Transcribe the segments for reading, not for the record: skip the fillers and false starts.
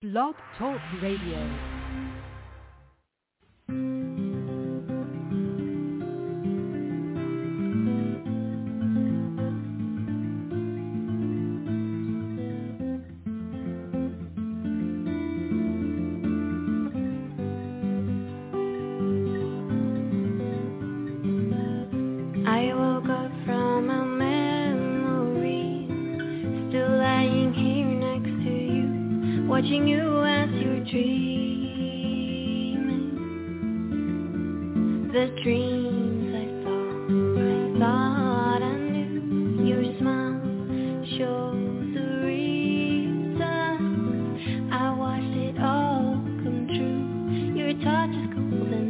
Blog Talk Radio. Watching you as you're dreaming, the dreams I thought I knew. Your smile shows the reason I watched it all come true. Your touch is cold and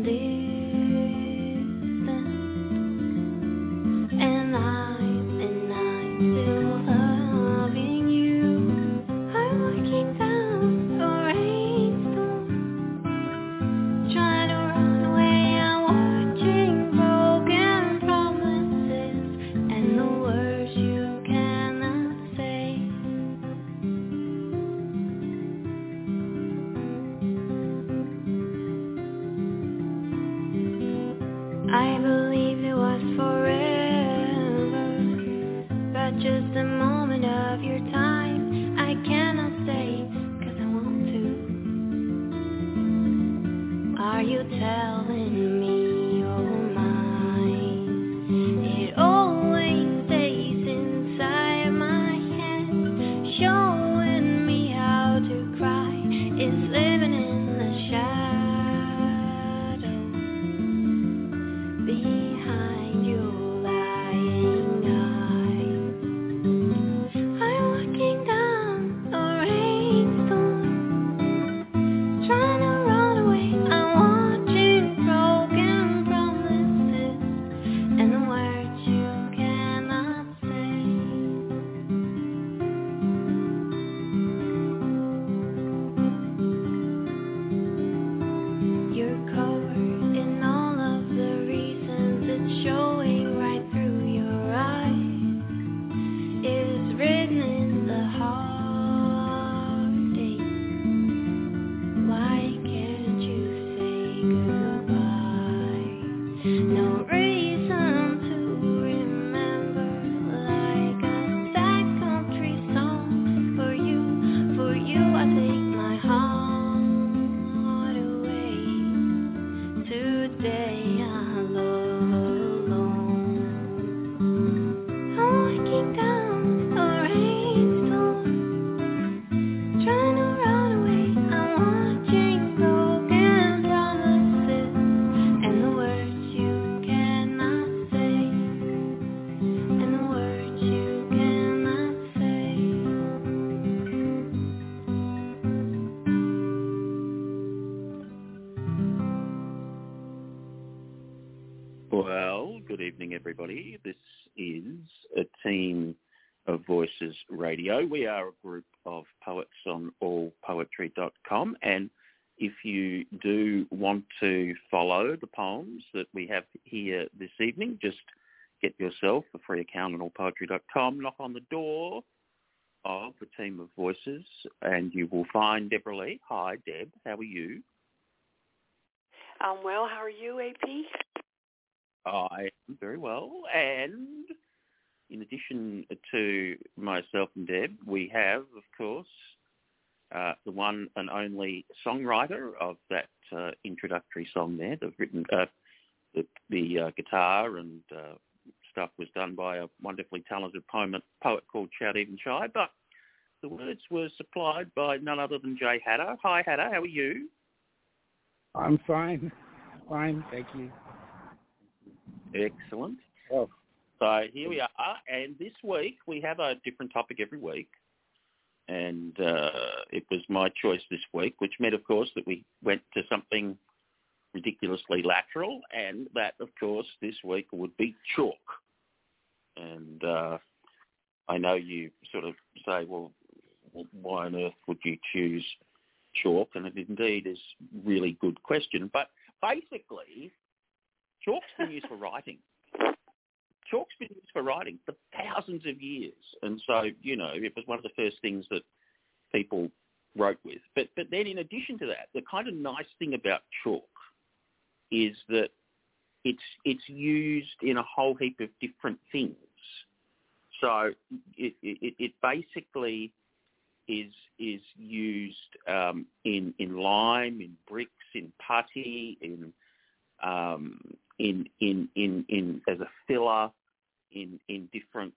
distant, and I'm still loving you. I'm walking down I believed it was forever, but just a moment of your time. I cannot stay, 'cause I want to. Are you telling me you're mine? It always stays inside my head, showing me how to cry. It's living in the shadow. Behind your lying eyes, I'm walking down a rainstorm, trying to run away. I'm watching broken promises and the words you cannot say. You're covered in all of the showing right through your eyes. It's written in the heartache. Why can't you say goodbye? No reason to remember, like a sad country song. For you I take my heart away. Today I'm walking down a rainstorm, trying to run away. I'm watching broken promises and the words you cannot say, and the words you cannot say. Well, good evening, everybody. This is a team of Voices Radio. We are a group of poets on allpoetry.com, and if you do want to follow the poems that we have here this evening, just get yourself a free account on allpoetry.com, knock on the door of the team of Voices, and you will find Deborah Lee. Hi, Deb. How are you? I'm well. How are you, AP? I am very well, and in addition to myself and Deb, we have, of course, the one and only songwriter of that introductory song there. They've written the guitar and stuff was done by a wonderfully talented poet called Shout Even Shy, but the words were supplied by none other than Jay Hatter. Hi, Hatter. How are you? I'm fine. Fine, thank you. Excellent. Oh. So here we are, and this week we have a different topic every week, and it was my choice this week, which meant, of course, that we went to something ridiculously lateral, and that, of course, this week would be chalk. And I know you sort of say, well, why on earth would you choose chalk? And it indeed is a really good question, but basically, chalk's been used for writing. Chalk's been used for writing for thousands of years. And so, you know, it was one of the first things that people wrote with. But then in addition to that, the kind of nice thing about chalk is that it's used in a whole heap of different things. So it basically is used in lime, in bricks, in putty, in as a filler, in different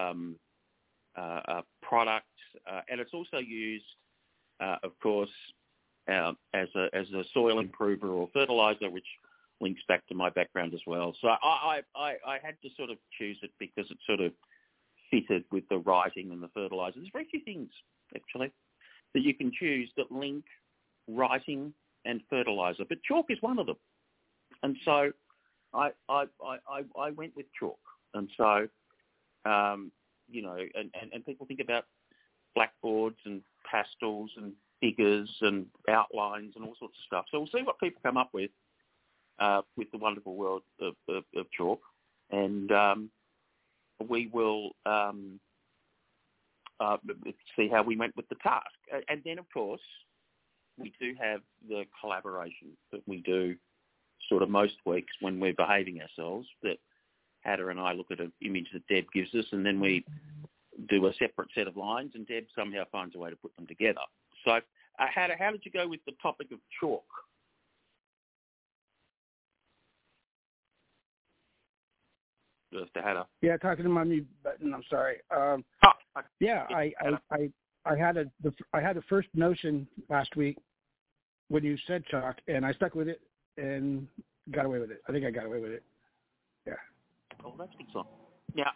products, and it's also used, of course, as a soil improver or fertilizer, which links back to my background as well. So I had to sort of choose it because it sort of fitted with the writing and the fertilizer. There's very few things, actually, that you can choose that link writing and fertilizer, but chalk is one of them. And so I went with chalk. And so, you know, and people think about blackboards and pastels and figures and outlines and all sorts of stuff. So we'll see what people come up with the wonderful world of chalk. And we will see how we went with the task. And then, of course, we do have the collaboration that we do sort of most weeks when we're behaving ourselves, that Hannah and I look at an image that Deb gives us, and then we do a separate set of lines, and Deb somehow finds a way to put them together. So, Hannah, how did you go with the topic of chalk? Hannah. Yeah, talking to my mute button. I'm sorry. Yeah, I had the first notion last week when you said chalk, and I stuck with it and got away with it. I think I got away with it. Yeah. Oh, that's excellent. Now,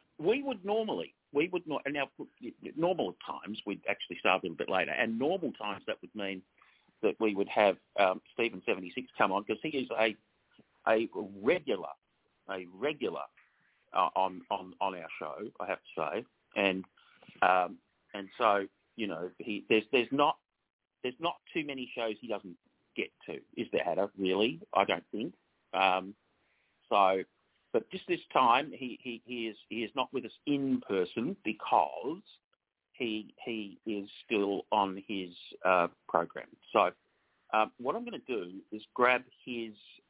now, normal times, we'd actually start a little bit later, and normal times that would mean that we would have Stephen76 come on, because he is a regular on our show, I have to say, and so, you know, there's not too many shows he doesn't get to, is there, Hannah? Really? I don't think. But just this time, he is not with us in person because he is still on his program. So what I'm going to do is grab his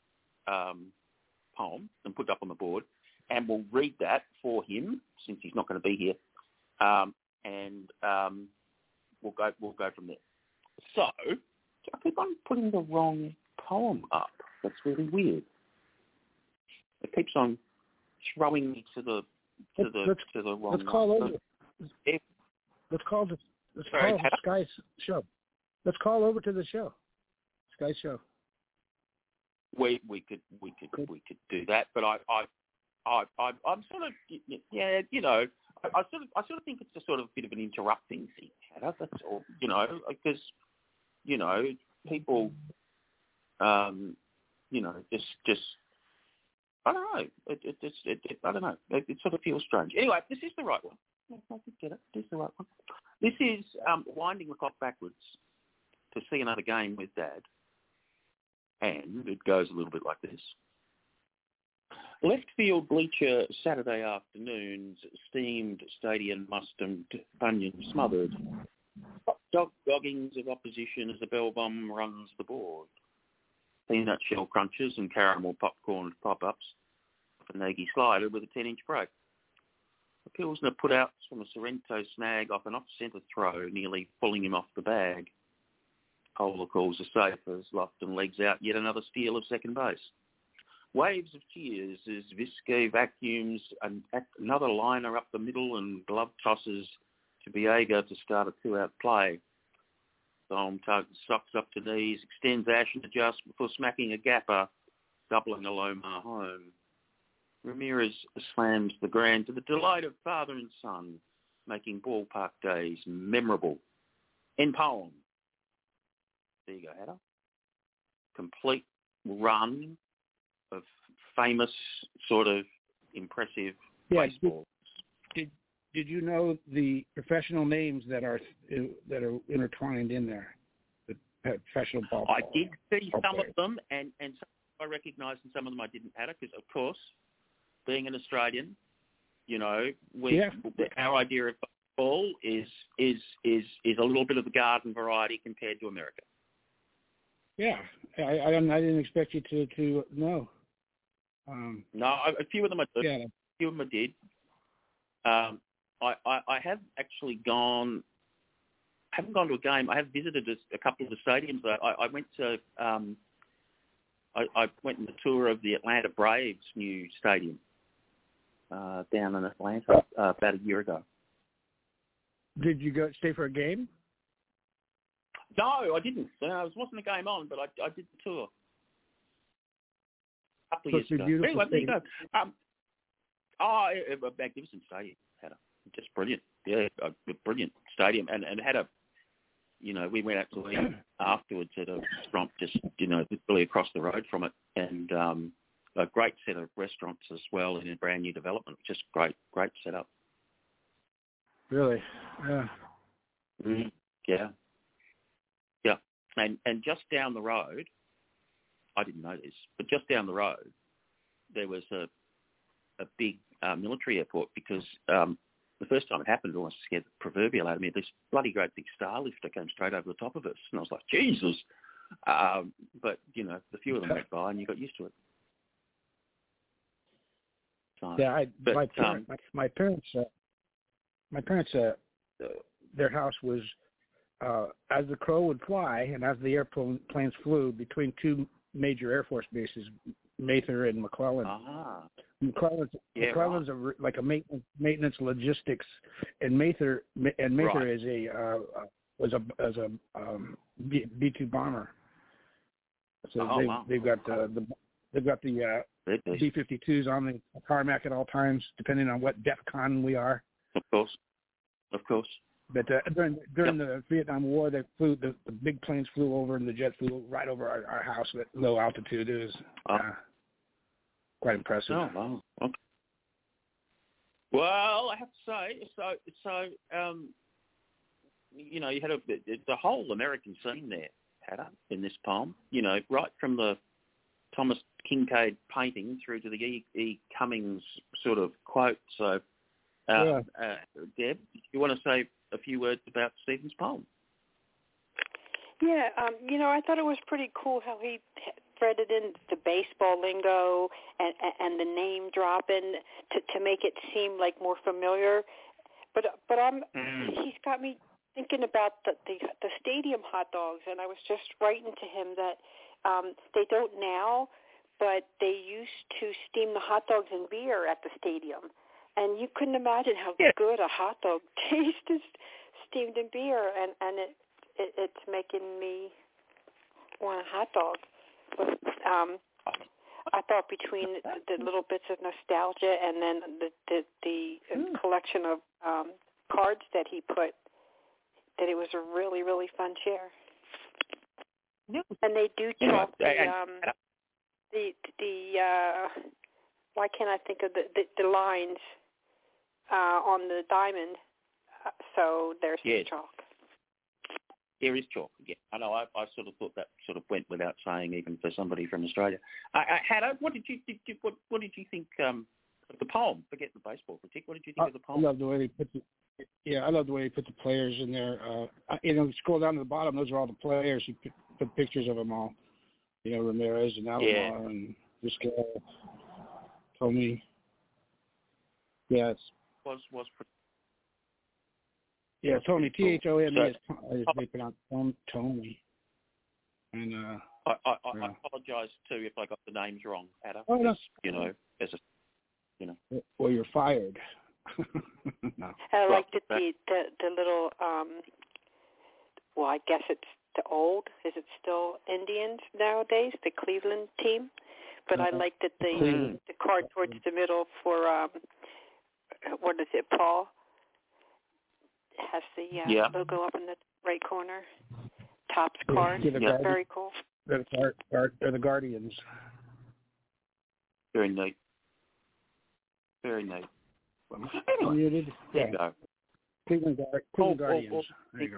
poem and put it up on the board, and we'll read that for him since he's not going to be here, and we'll go from there. So I keep on putting the wrong poem up. That's really weird. It keeps on throwing me to the wrong. Let's call over. Yeah. Let's call Sky's show. Let's call over to the show. Sky's show. We could do that, but I'm sort of, yeah, you know, I sort of think it's a sort of bit of an interrupting thing, Hannah. That's all, you know, because, you know, people, you know, just I don't know. I don't know. It sort of feels strange. Anyway, this is the right one. I can get it. This is the right one. This is winding the clock backwards to see another game with Dad, and it goes a little bit like this. Left field bleacher Saturday afternoons, steamed stadium mustard bunion smothered. Hot dog doggings of opposition as the bell bomb runs the board. Peanut shell crunches and caramel popcorn pop-ups. A Nagy slider with a 10-inch break. A Pilsner put-outs from a Sorrento snag off an off-centre throw, nearly pulling him off the bag. Kohler calls are safe as Lofton legs out yet another steal of second base. Waves of cheers as Visco vacuums another liner up the middle and glove tosses to Biega to start a two-out play. Thom tugs socks up to knees, extends ash and adjusts before smacking a gapper, doubling a Lomar home. Ramirez slams the grand to the delight of father and son, making ballpark days memorable. End poem. There you go, Hannah. Complete run of famous, sort of impressive baseball. Did you know the professional names that are intertwined in there? The professional ball. I did see some of them, and some I recognised, and some of them I didn't add it because, of course, being an Australian, you know, our idea of ball is a little bit of the garden variety compared to America. Yeah, I didn't expect you to know. No, a few of them I did. Yeah. A few of them I did. I have actually gone. I haven't gone to a game. I have visited a couple of the stadiums. I went to. I went on the tour of the Atlanta Braves' new stadium down in Atlanta about a year ago. Did you go stay for a game? No, I didn't. It wasn't a game on, but I did the tour a couple of years ago. Anyway, there you go. A magnificent stadium. Just brilliant. Yeah, a brilliant stadium, and had a. We went out to eat afterwards at a restaurant just, literally across the road from it, and a great set of restaurants as well in a brand new development. Just great setup. Really? Yeah. Mm, yeah. Yeah. And just down the road, I didn't know this, but just down the road, there was a big military airport because the first time it happened, it almost scared the proverbial out of me. This bloody great big star lifter came straight over the top of us, and I was like, Jesus. But, the few of them went by, and you got used to it. So, yeah, my parents, their house was, as the crow would fly, and as the airplanes flew between two major Air Force bases, Mather and McClellan. McClellan's like a maintenance logistics, and Mather is was a B-2 bomber. So they've got the B-52s on the tarmac at all times, depending on what DEFCON we are. Of course. But during the Vietnam War, they flew the big planes flew over, and the jet flew right over our house at low altitude. It was quite impressive. Oh wow! Okay. Well, I have to say, so you had the whole American scene there, Hatter, in this poem. Right from the Thomas Kincaid painting through to the E. Cummings sort of quote. So, Deb, you want to say a few words about Stephen's poem? Yeah, I thought it was pretty cool how he threaded in the baseball lingo and the name dropping to make it seem like more familiar. But he's got me thinking about the stadium hot dogs, and I was just writing to him that they don't now, but they used to steam the hot dogs in beer at the stadium. And you couldn't imagine how good a hot dog tastes steamed in beer, and it's making me want a hot dog. But I thought between the little bits of nostalgia and then the collection of cards that he put, that it was a really, really fun share. Yeah. And they do talk why can't I think of the lines on the diamond? So there's chalk. There is chalk. Yeah, I know. I sort of thought that sort of went without saying, even for somebody from Australia. Hatter, what did you think of the poem? Forget the baseball critique. What did you think of the poem? I love the way they put I love the way he put the players in there. Scroll down to the bottom. Those are all the players. He put pictures of them all. Ramirez and Alomar and Vizquel, Tommy. Yeah, was pretty. Yeah, Tony, Thome is they pronounce Tony. And I apologise too if I got the names wrong, Hatter. Oh, no. Well, you're fired. No. I liked the little. Well, I guess it's the old. Is it still Indians nowadays? The Cleveland team. But I liked that the card towards the middle for what is it, Paul? Has the logo up in the right corner. Topps card. Yeah, very cool. They're the Guardians. Very neat. Very neat. Anyway, muted. There you go. Cleveland Guardians. There you go.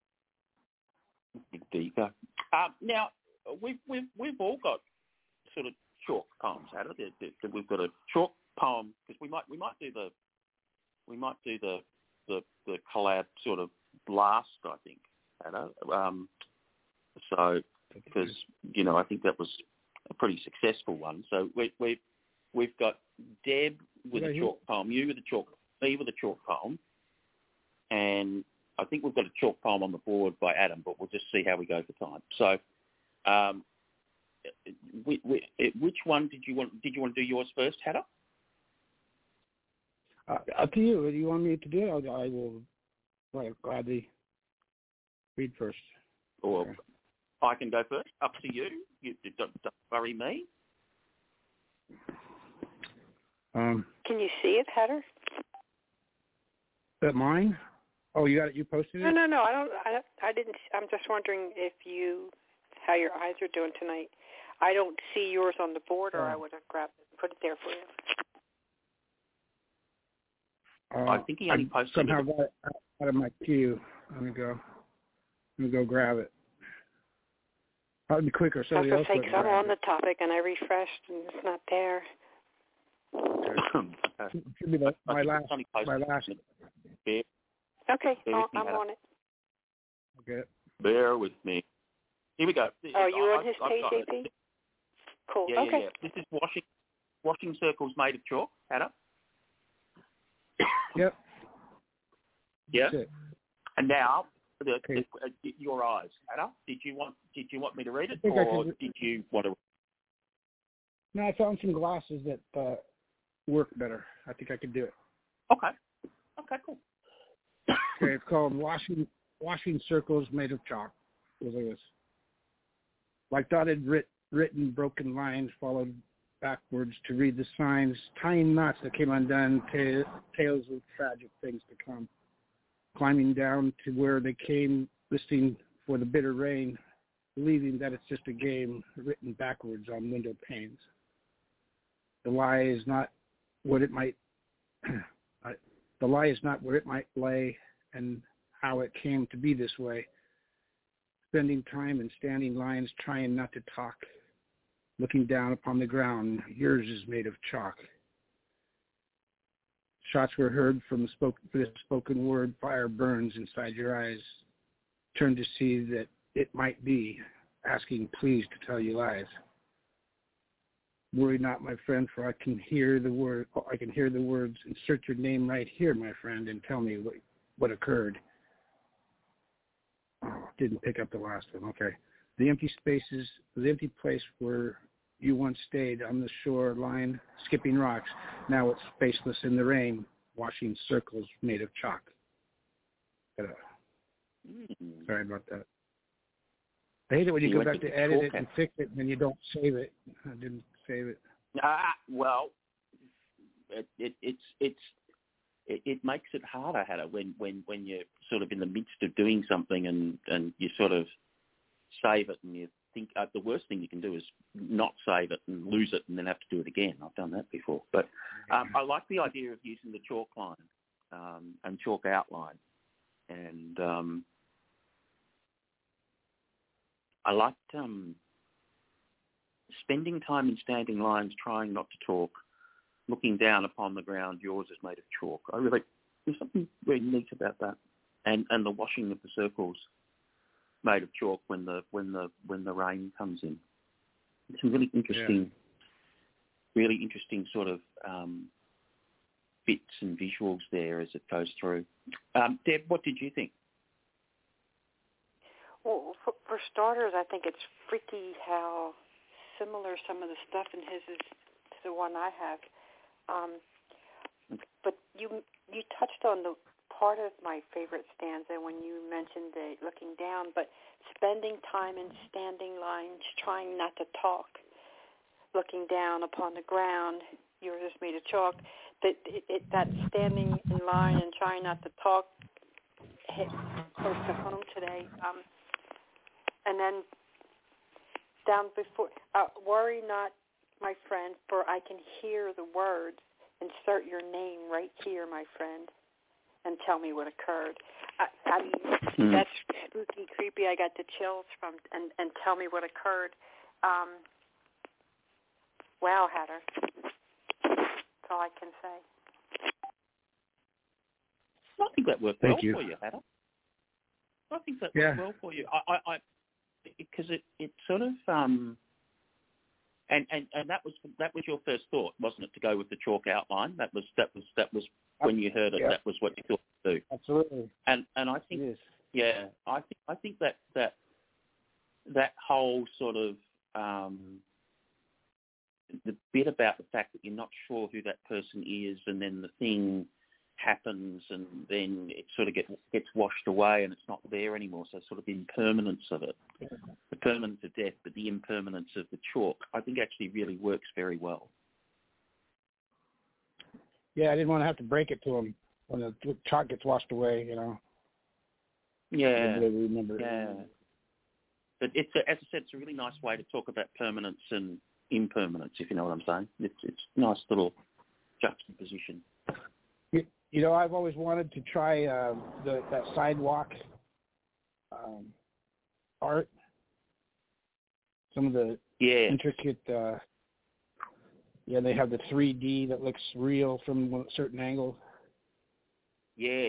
There you go. Now we've all got sort of chalk poems out of it. We've got a chalk poem because we might do the the collab sort of blast, I think, Hannah. So because I think that was a pretty successful one. So we've got Deb with a chalk poem, you with a chalk, me with a chalk poem, and I think we've got a chalk poem on the board by Adam, but we'll just see how we go for time. So, which one did you want? Did you want to do yours first, Hannah? Up to you. Do you want me to do it? I will gladly read first. Or I can go first. Up to you. You don't worry me. Can you see it, Heather? Is that mine? Oh, you got it. You posted it? No. I didn't. I'm just wondering how your eyes are doing tonight. I don't see yours on the board, or I would have grabbed it and put it there for you. I think he only posted somehow got it out of my queue. Let me go grab it. That would be quicker. I was going to say, because I'm on the topic, and I refreshed, and it's not there. Okay. Should be my last. Okay, I'm on it. Okay. Bear with me. Here we go. Oh, you on his page, AP? Cool. Yeah, okay. Yeah. This is washing circles made of chalk, Hannah. Yep. Yeah. And now, your eyes, Hannah. Did you want me to read it, or did you want to? No, I found some glasses that work better. I think I could do it. Okay, cool. Okay, it's called Washing Circles Made of Chalk. Look at this. Like dotted written broken lines followed backwards to read the signs, tying knots that came undone, tales of tragic things to come. Climbing down to where they came, listening for the bitter rain, believing that it's just a game written backwards on window panes. The lie is not what it might. The lie is not where it might lay, and how it came to be this way. Spending time in standing lines, trying not to talk, looking down upon the ground. Yours is made of chalk. Shots were heard from the spoken word. Fire burns inside your eyes. Turn to see that it might be, asking please to tell you lies. Worry not, my friend, for I can hear the word. I can hear the words. Insert your name right here, my friend, and tell me what occurred. Oh, didn't pick up the last one. Okay. The empty spaces, the empty place where you once stayed on the shoreline, skipping rocks. Now it's spaceless in the rain, washing circles made of chalk. Sorry about that. I hate it when you go back to edit it and fix it, and then you don't save it. I didn't save it. Well, it makes it harder, Hannah, when you're sort of in the midst of doing something and you sort of save it and you think the worst thing you can do is not save it and lose it and then have to do it again. I've done that before. But I like the idea of using the chalk line and chalk outline. And I liked spending time in standing lines, trying not to talk, looking down upon the ground. Yours is made of chalk. There's something very neat about that, and the washing of the circles made of chalk when the rain comes in. It's some really interesting sort of bits and visuals there as it goes through. Deb, what did you think? Well, for starters, I think it's freaky how similar some of the stuff in his is to the one I have. But you touched on the part of my favorite stanza when you mentioned the looking down, but spending time in standing lines, trying not to talk, looking down upon the ground, yours is made of chalk. That standing in line and trying not to talk hit close to home today. And then down before, worry not, my friend, for I can hear the words. Insert your name right here, my friend, and tell me what occurred. I mean, that's spooky, creepy. I got the chills from, and tell me what occurred. Wow, Hatter. That's all I can say. I think that worked Thank well you. for you, Hatter. I think that worked well for you. Because it sort of and that was your first thought, wasn't it, to go with the chalk outline? That was when you heard it. Yeah. That was what you thought to do. Absolutely. And I think I think that whole sort of the bit about the fact that you're not sure who that person is, and then the thing happens, and then it sort of gets washed away, and it's not there anymore. So sort of the impermanence of it, the permanence of death, but the impermanence of the chalk, I think actually really works very well. Yeah, I didn't want to have to break it to him when the chalk gets washed away, you know. Yeah. Remember. Yeah. But as I said, it's a really nice way to talk about permanence and impermanence, if you know what I'm saying. It's a nice little juxtaposition. You know, I've always wanted to try that sidewalk art. Some of the intricate. They have the 3D that looks real from a certain angle. Yes.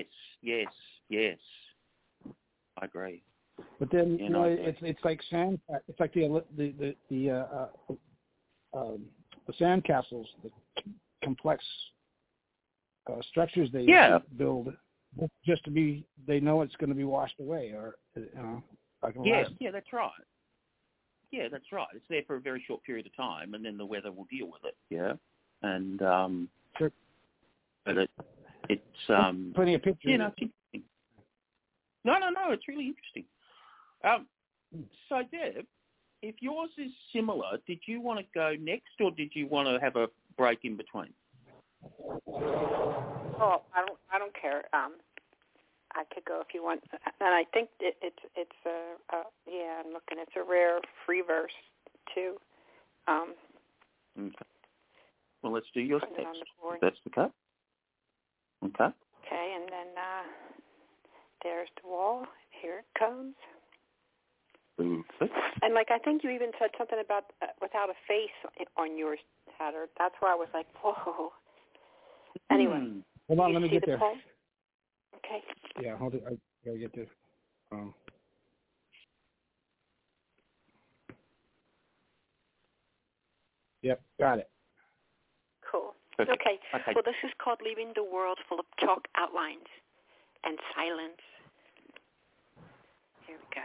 I agree. But then it's like sand. It's like the sand castles, the complex structures they build, just to be. They know it's going to be washed away, or that's right. Yeah, that's right. It's there for a very short period of time, and then the weather will deal with it. Yeah, and sure. But it's plenty of pictures. You know, it's interesting. No, it's really interesting. So, Deb, if yours is similar, did you want to go next, or did you want to have a break in between? Oh, I don't care. I could go if you want, and I think it's I'm looking. It's a rare free verse too. Okay. Well, let's do yours Putting it next. on the board. That's the cut. Okay. Okay, and then there's the wall. Here it comes. Okay. And I think you even said something about without a face on yours, Hatter. That's where I was like, whoa. Anyway, hold on, let me get the there. poem? Okay. Yeah, hold it. I gotta get there. Yep, got it. Cool. Okay. Well, this is called Leaving the World Full of Chalk Outlines and Silence. Here we go.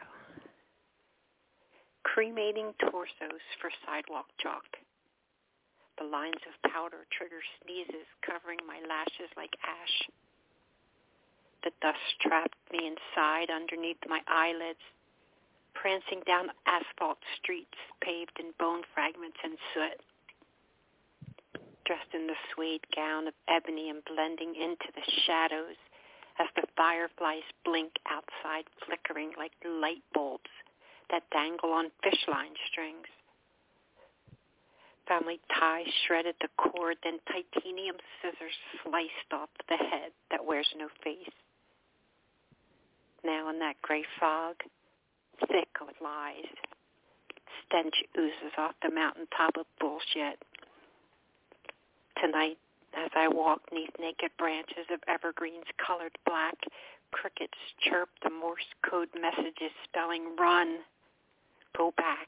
Cremating torsos for sidewalk chalk. The lines of powder trigger sneezes, covering my lashes like ash. The dust trapped me inside underneath my eyelids, prancing down asphalt streets paved in bone fragments and soot. Dressed in the suede gown of ebony and blending into the shadows as the fireflies blink outside, flickering like light bulbs that dangle on fish line strings. Family ties shredded the cord, then titanium scissors sliced off the head that wears no face. Now in that gray fog, thick with lies, stench oozes off the mountaintop of bullshit. Tonight, as I walk neath naked branches of evergreens colored black, crickets chirp the Morse code messages spelling run, go back.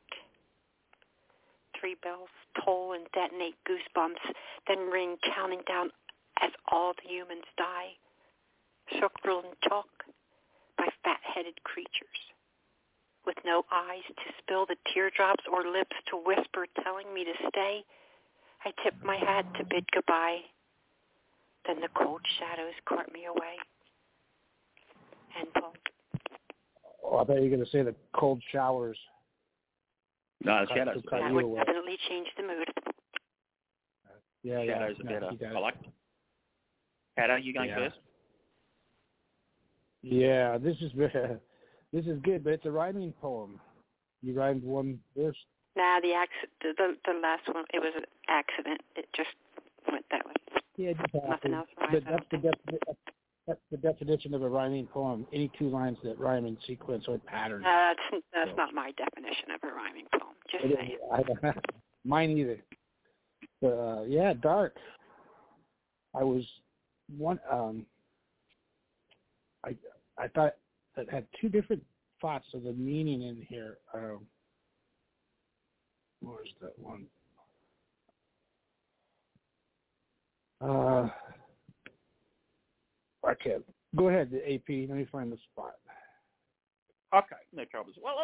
3 bells toll and detonate goosebumps, then ring counting down as all the humans die, circled in chalk by fat-headed creatures, with no eyes to spill the teardrops or lips to whisper telling me to stay. I tipped my hat to bid goodbye. Then the cold shadows caught me away. And Paul. Oh, I thought you were going to say the cold showers. No, the shadows That would definitely change the mood. Yeah, shadows are better. I like it. Hatter, you going first? Yeah, this is good, but it's a rhyming poem. You rhymed one verse. Nah, the last one, it was an accident. It just went that way. Yeah, it just nothing else rhymes. That's the definition of a rhyming poem. Any 2 lines that rhyme in sequence or pattern. That's not my definition of a rhyming poem. Just saying. Mine either. But, dark. I was I thought it had two different thoughts of the meaning in here. What was that one? I can't. Go ahead, AP. Let me find the spot. Okay, no troubles. Well,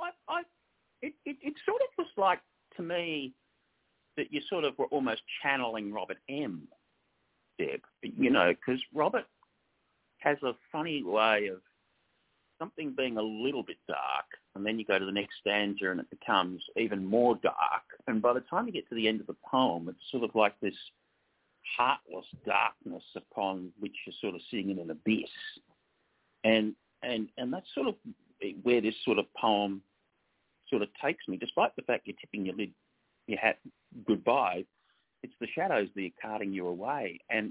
it sort of was like, to me, that you sort of were almost channeling Robert M., Deb, because Robert has a funny way of something being a little bit dark, and then you go to the next stanza and it becomes even more dark. And by the time you get to the end of the poem, it's sort of like this heartless darkness upon which you're sort of sitting in an abyss. And that's sort of where this sort of poem sort of takes me, despite the fact you're tipping your hat goodbye. It's the shadows that are carting you away, and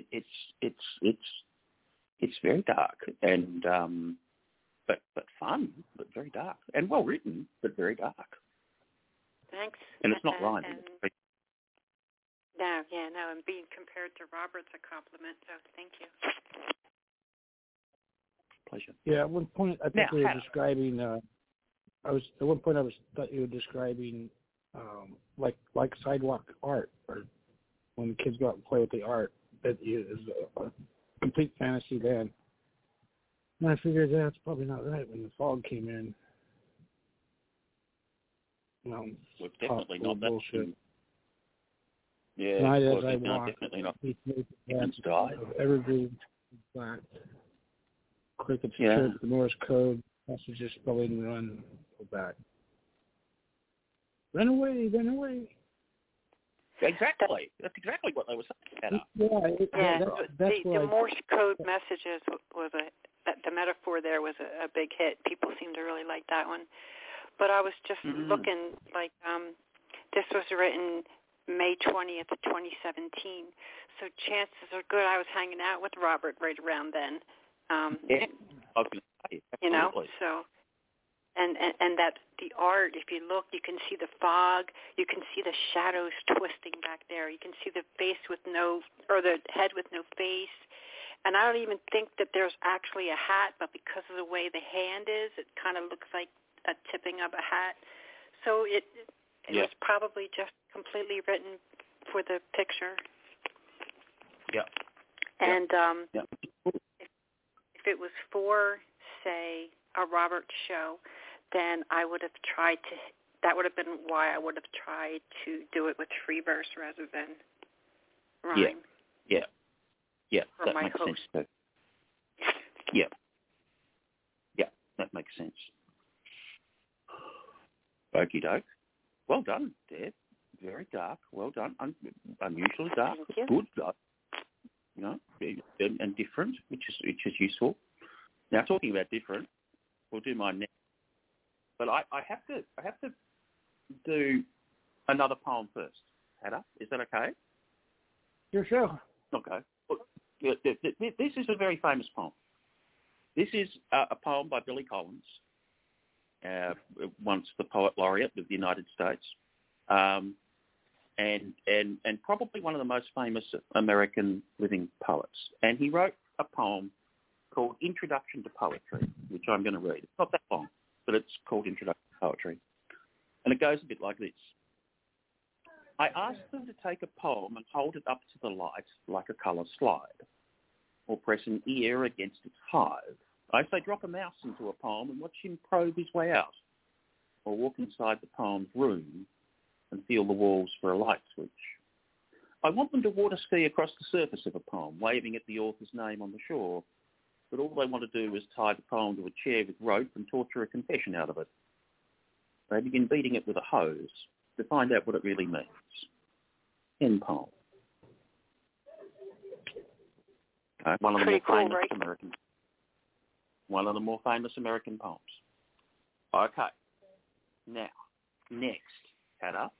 it's very dark and but fun, but very dark, and well written, but very dark. Thanks. And it's not rhyming. No, and being compared to Robert's a compliment. So thank you. Pleasure. Yeah, at one point I think we were describing. Thought you were describing like sidewalk art, or when the kids go out and play with the art. That is a complete fantasy land. And I figured that's probably not right when the fog came in. Well, definitely not that bullshit. Yeah, night as I no, walk, definitely not. Humans died. Evergreen, black, crickets chirp, the Morse code, messages spelling run, go back. Run away, run away. Exactly. That's exactly what they were saying. The Morse code messages was the metaphor there was a big hit. People seem to really like that one. But I was just looking like this was written May 20th, 2017. So chances are good I was hanging out with Robert right around then. So and that the art, if you look, you can see the fog, you can see the shadows twisting back there. You can see the face the head with no face. And I don't even think that there's actually a hat, but because of the way the hand is, it kind of looks like a tipping of a hat. So it was probably just completely written for the picture. Yeah. And if it was for, say, a Robert show, then I would have tried to, that would have been why I would have tried to do it with free verse rather than rhyme. Yeah, for that my makes host. sense. Yeah, that makes sense. Okie doke. Well done, Deb. Very dark. Well done. Unusually dark. Good dark. And different, which is useful. Now, talking about different, we'll do mine next. But I have to do another poem first. Hannah, is that okay? Sure. Okay. This is a very famous poem. This is a poem by Billy Collins, once the poet laureate of the United States, and probably one of the most famous American living poets. And he wrote a poem called Introduction to Poetry, which I'm going to read. It's not that long, but it's called Introduction to Poetry. And it goes a bit like this. I asked them to take a poem and hold it up to the light like a colour slide, or press an ear against its hive. I say drop a mouse into a poem and watch him probe his way out, or walk inside the poem's room and feel the walls for a light switch. I want them to water ski across the surface of a poem, waving at the author's name on the shore, but all they want to do is tie the poem to a chair with rope and torture a confession out of it. They begin beating it with a hose to find out what it really means. End poem. One of the more famous American poems. Okay. Now, next, Hannah,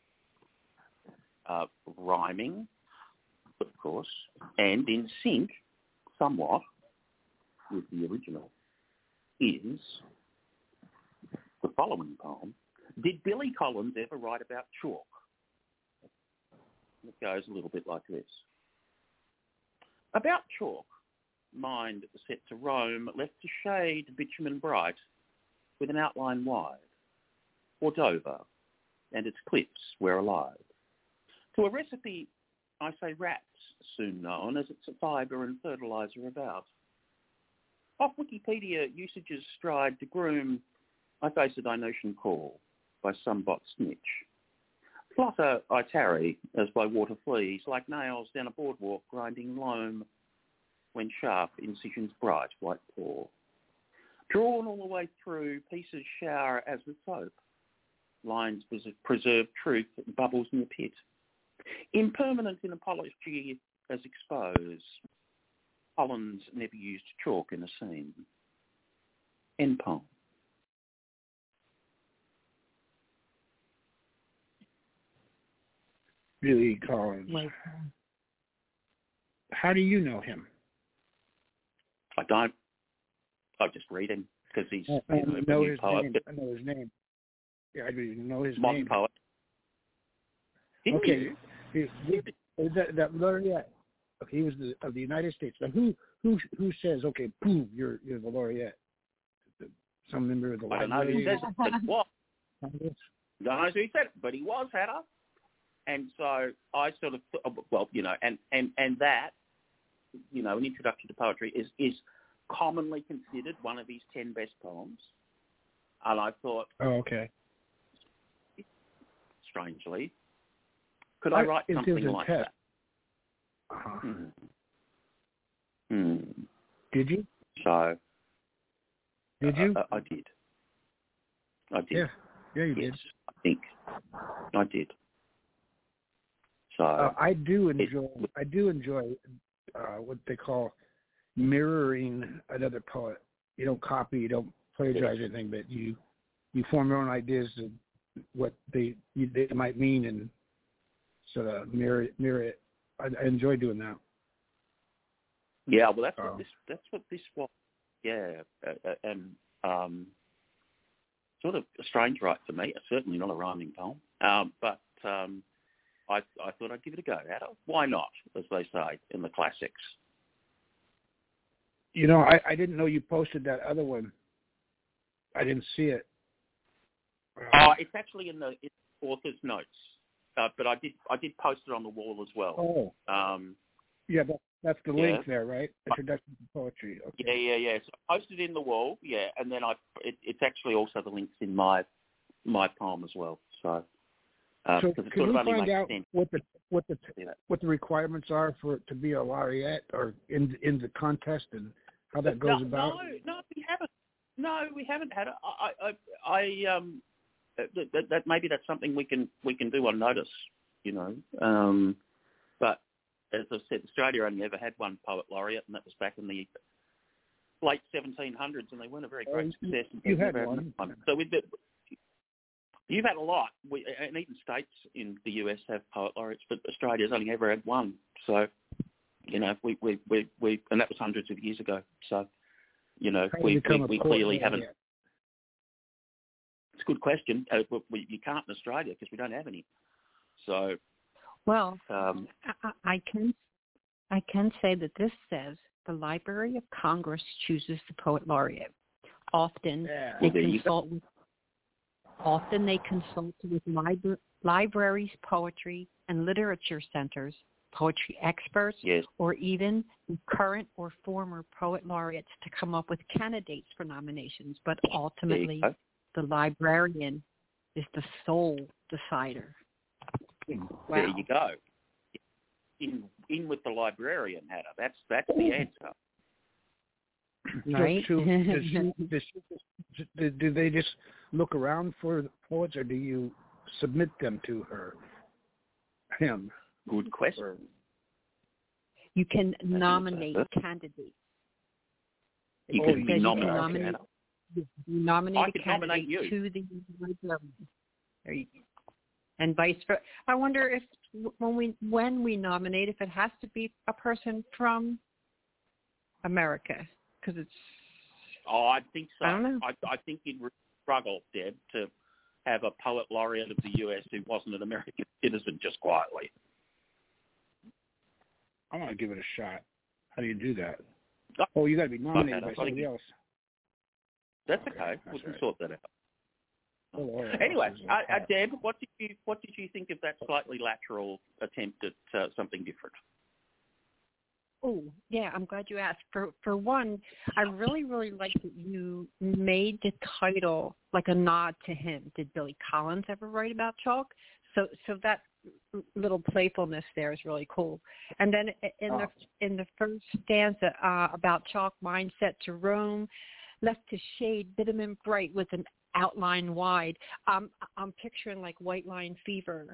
rhyming, of course, and in sync, somewhat, with the original, is the following poem. Did Billy Collins ever write about chalk? It goes a little bit like this. About chalk, mind set to roam, left a shade bitumen bright, with an outline wide, or Dover, and its cliffs where alive. To a recipe, I say rats, soon known, as it's a fibre and fertiliser about. Off Wikipedia, usages stride to groom, I face a Dionysian call by some bot snitch. Flutter I tarry, as by water fleas, like nails down a boardwalk grinding loam, when sharp incisions bright white paw. Drawn all the way through, pieces shower as with soap. Lines preserve truth, bubbles in the pit. Impermanent in apology as expose. Holland's never used chalk in a scene. End poem. Billy Collins. How do you know him? I don't. I just read him because he's I know his poet. name. I know his name. Yeah, I didn't know his Modern name. poet. Didn't Okay. you? That laureate. Okay, he was of the United States. Now, who says, okay, boom, you're the laureate? Some member of the I don't know library? who says it, but what? Congress? Don't know who said it, but he was Hatter. And so I sort of, well, you know, and that, you know, an introduction to poetry is commonly considered one of his 10 best poems. And I thought, Oh, okay. strangely, could I write something like that? Uh-huh. Did you? So. Did you? I did. I did. Yeah, you did. I think I did. So I do enjoy what they call mirroring another poet. You don't copy, you don't plagiarize anything, but you form your own ideas of what they might mean and sort of mirror it. I enjoy doing that. Yeah, well, that's what this was. Yeah, and sort of a strange write for me. Certainly not a rhyming poem, but I thought I'd give it a go. Why not, as they say in the classics? You know, I didn't know you posted that other one. I didn't see it. It's actually in the author's notes, but I did post it on the wall as well. Oh. Yeah, that's the link there, right? Introduction to Poetry. Okay. Yeah. So I posted it in the wall, and then it's actually also the links in my poem as well. So can sort we of find out sense. what the requirements are for it to be a laureate or in the contest and how that goes about? No, we haven't. No, we haven't had it. That maybe that's something we can do on notice, you know. But as I said, Australia only ever had one poet laureate, and that was back in the late 1700s, and they weren't a very great success. You had one. So you've had a lot, and even states in the US have poet laureates, but Australia's only ever had one. So, you know, we and that was hundreds of years ago. So, you know, we clearly haven't. Yet? It's a good question. You can't in Australia because we don't have any. So. Well, I can say that this says the Library of Congress chooses the poet laureate. Often they consult with libraries, poetry, and literature centers, poetry experts, or even current or former poet laureates to come up with candidates for nominations. But ultimately, the librarian is the sole decider. Wow. There you go. In with the librarian, Hatter. That's the answer. Right. Do they just look around for the poets, or do you submit them to him? Good question. You can nominate candidates. You can nominate. You nominate a candidate you. to the librarian. There you go. And vice versa. I wonder if when we nominate, if it has to be a person from America, because it's. Oh, I think so. I don't know. I think you'd struggle, Deb, to have a poet laureate of the US who wasn't an American citizen, just quietly. I want to give it a shot. How do you do that? Oh, you got to be nominated by somebody else. That's okay. We can sort that out. Oh, anyway, Deb, what did you think of that slightly lateral attempt at something different? Oh, yeah, I'm glad you asked. For one, I really, really liked that you made the title like a nod to him. Did Billy Collins ever write about chalk? So that little playfulness there is really cool. And then in the first stanza about chalk, mindset to roam, left to shade, bitumen bright with an outline wide. I'm picturing like white line fever.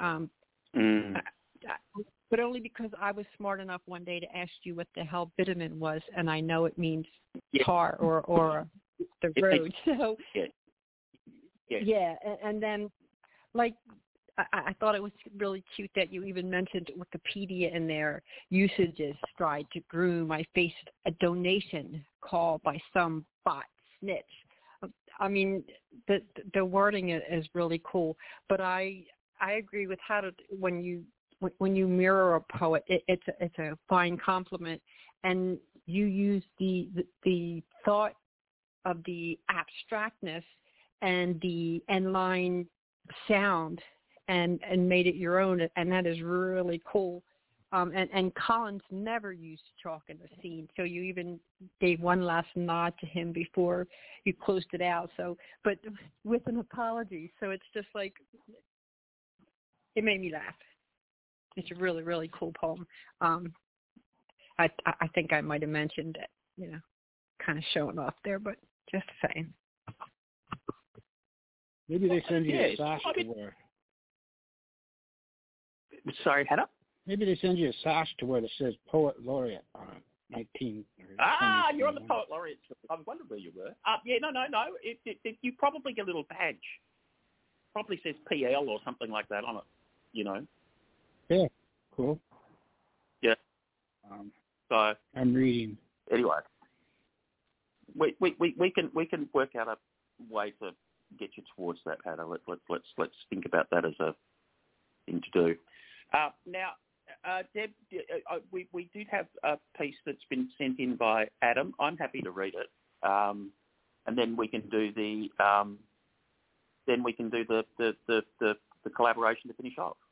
But only because I was smart enough one day to ask you what the hell bitumen was, and I know it means tar or the road. So yeah, and then like I thought it was really cute that you even mentioned Wikipedia in there. Usages: stride to groom. I faced a donation call by some bot snitch. I mean, the wording is really cool, but I agree with when you mirror a poet, it's a fine compliment, and you use the thought of the abstractness and the end line sound and made it your own, and that is really cool. And Collins never used chalk in the scene, so you even gave one last nod to him before you closed it out. So, but with an apology. So it's just like it made me laugh. It's a really, really cool poem. I think I might have mentioned it, kind of showing off there, but just saying. Maybe they send you a sash to wear. Sorry, Hannah? Maybe they send you a sash to wear that says Poet Laureate on it. 19. You're on the Poet Laureate. I wondered where you were. No. You probably get a little badge. Probably says PL or something like that on it, Yeah, cool. Yeah. So I'm reading. Anyway, we can work out a way to get you towards that, Hannah. Let's think about that as a thing to do. Now, Deb, we did have a piece that's been sent in by Adam. I'm happy to read it, and then we can do the collaboration to finish off.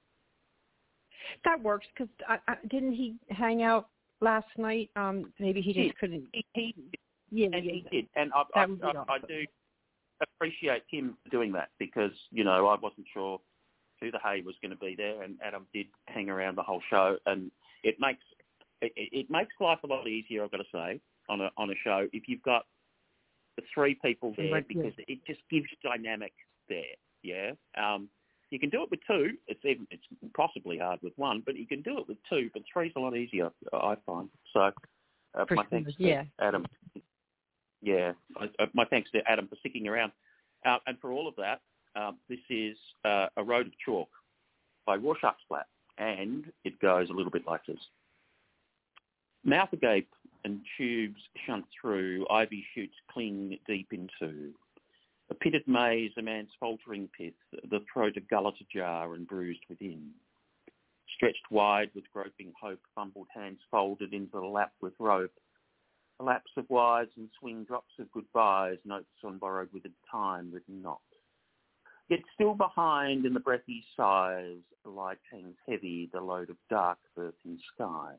That works because didn't he hang out last night? Maybe he just couldn't. He did, and I do appreciate him doing that because I wasn't sure who the hay was going to be there, and Adam did hang around the whole show, and it makes life a lot easier, I've got to say, on a show if you've got the three people there because it just gives dynamic there. Yeah. You can do it with two. It's possibly hard with one, but you can do it with two. But three's a lot easier, I find. So, my thanks to Adam. Yeah, my thanks to Adam for sticking around, and for all of that. This is A Road of Chalk by Rorschach Splat, and it goes a little bit like this. Mouth agape and tubes shunt through, ivy shoots cling deep into. A pitted maze, a man's faltering pith, the throat a gullet ajar and bruised within. Stretched wide with groping hope, fumbled hands folded into the lap with rope. A lapse of wise and swing drops of goodbyes, notes on borrowed withered time written not. Yet still behind in the breathy sighs, the light hangs heavy, the load of dark birthing sky.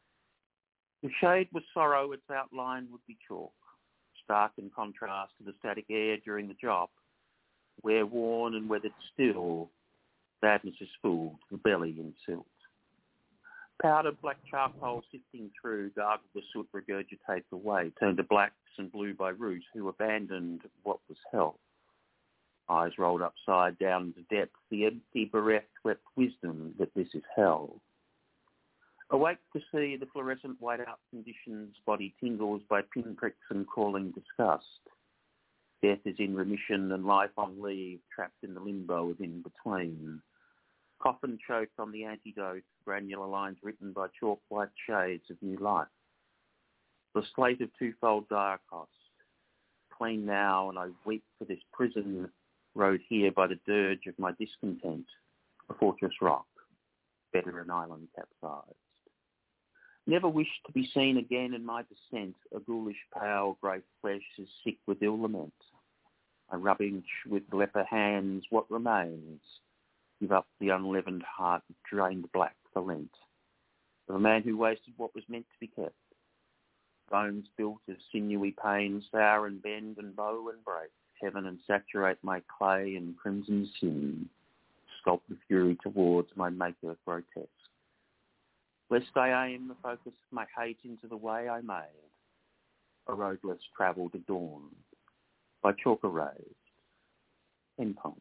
If shade was sorrow, its outline would be chalk. Stark in contrast to the static air during the job, where worn and weathered still, sadness is fooled, the belly in silt. Powdered black charcoal sifting through, gargled the soot regurgitates away, turned to blacks and blue by root, who abandoned what was hell. Eyes rolled upside down into depth, the empty bereft wept wisdom that this is hell. Awake to see the fluorescent white-out conditions, body tingles by pinpricks and crawling disgust. Death is in remission and life on leave, trapped in the limbo of in-between. Coffin choked on the antidote, granular lines written by chalk white shades of new life. The slate of twofold dire cost. Clean now, and I weep for this prison, rode here by the dirge of my discontent, a fortress rock, better an island capsized. Never wish to be seen again in my descent. A ghoulish pale grey flesh is sick with ill lament. I rubbing with leper hands what remains. Give up the unleavened heart drained black for Lent. Of a man who wasted what was meant to be kept. Bones built of sinewy pain, sour and bend and bow and break. Heaven and saturate my clay in crimson sin. Sculpt the fury towards my maker grotesque. Lest I aim the focus of my hate into the way I made. A road less travelled at dawn. By chalk erased. End poem.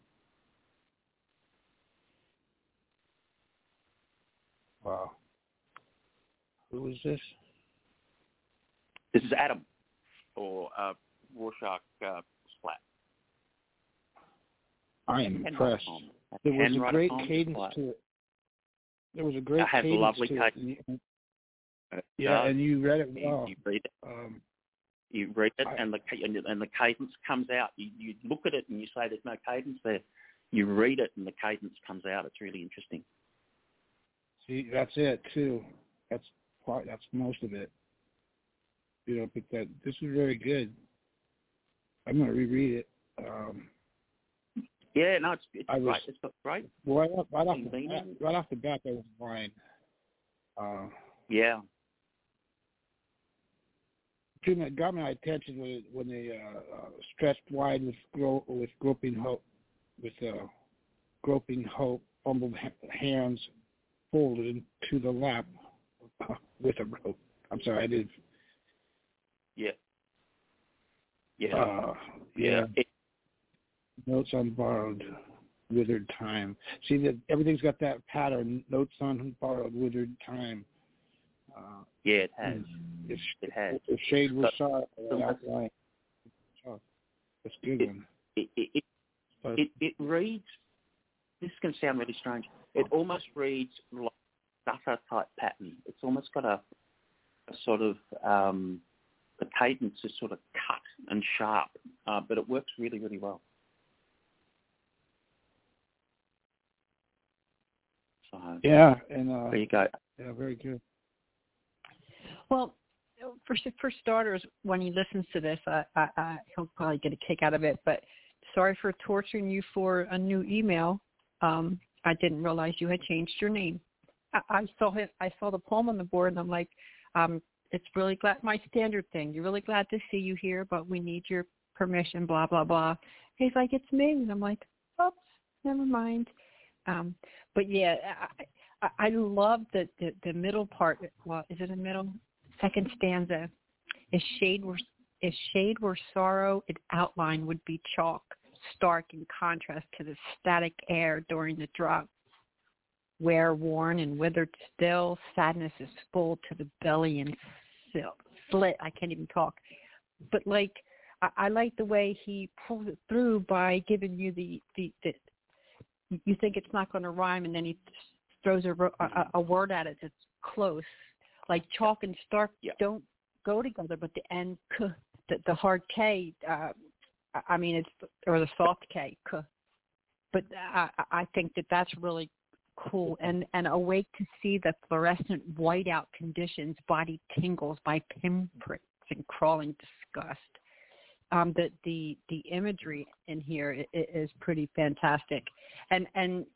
Wow. Who is this? This is Adam, or Rorschach Splat. I am impressed. There was a great cadence to it. There was a great cadence to lovely it. And you read it well. You read it. You read it, and the cadence comes out. You look at it and you say, "There's no cadence there." You read it, and the cadence comes out. It's really interesting. See, that's it too. That's most of it. You know, but this is very good. I'm going to reread it. Yeah, no, it's great. It's great. Right off the bat, I was fine. Yeah. It got my attention when they stretched wide with groping hope, fumbled hands folded into the lap with a rope. I'm sorry, I did. Yeah. Yeah. Notes on borrowed, withered time. See that everything's got that pattern. Notes on borrowed, withered time. Yeah, it has. It has. If shade was sharp, outline. That's a good one. It reads. This is going to sound really strange. It almost reads like stutter type pattern. It's almost got a sort of the cadence is sort of cut and sharp, but it works really, really well. So yeah, and there you go. Yeah, very good. Well, for starters, when he listens to this, he'll probably get a kick out of it. But sorry for torturing you for a new email. I didn't realize you had changed your name. I saw the poem on the board, and I'm like, it's really glad, my standard thing. You're really glad to see you here, but we need your permission, blah, blah, blah. He's like, it's me. And I'm like, oops, never mind. But yeah, I love the middle part. Well, is it a middle? Second stanza. If shade were sorrow, its outline would be chalk, stark in contrast to the static air during the drought. Where worn and withered still, sadness is full to the belly and slit. I can't even talk. But I like the way he pulls it through by giving you the you think it's not going to rhyme, and then he throws a word at it that's close. Like chalk and stark don't go together, but the end, the hard K, it's, or the soft K, but I think that's really cool. And awake to see the fluorescent whiteout conditions, body tingles by pinpricks and crawling disgust. The imagery in here is pretty fantastic, and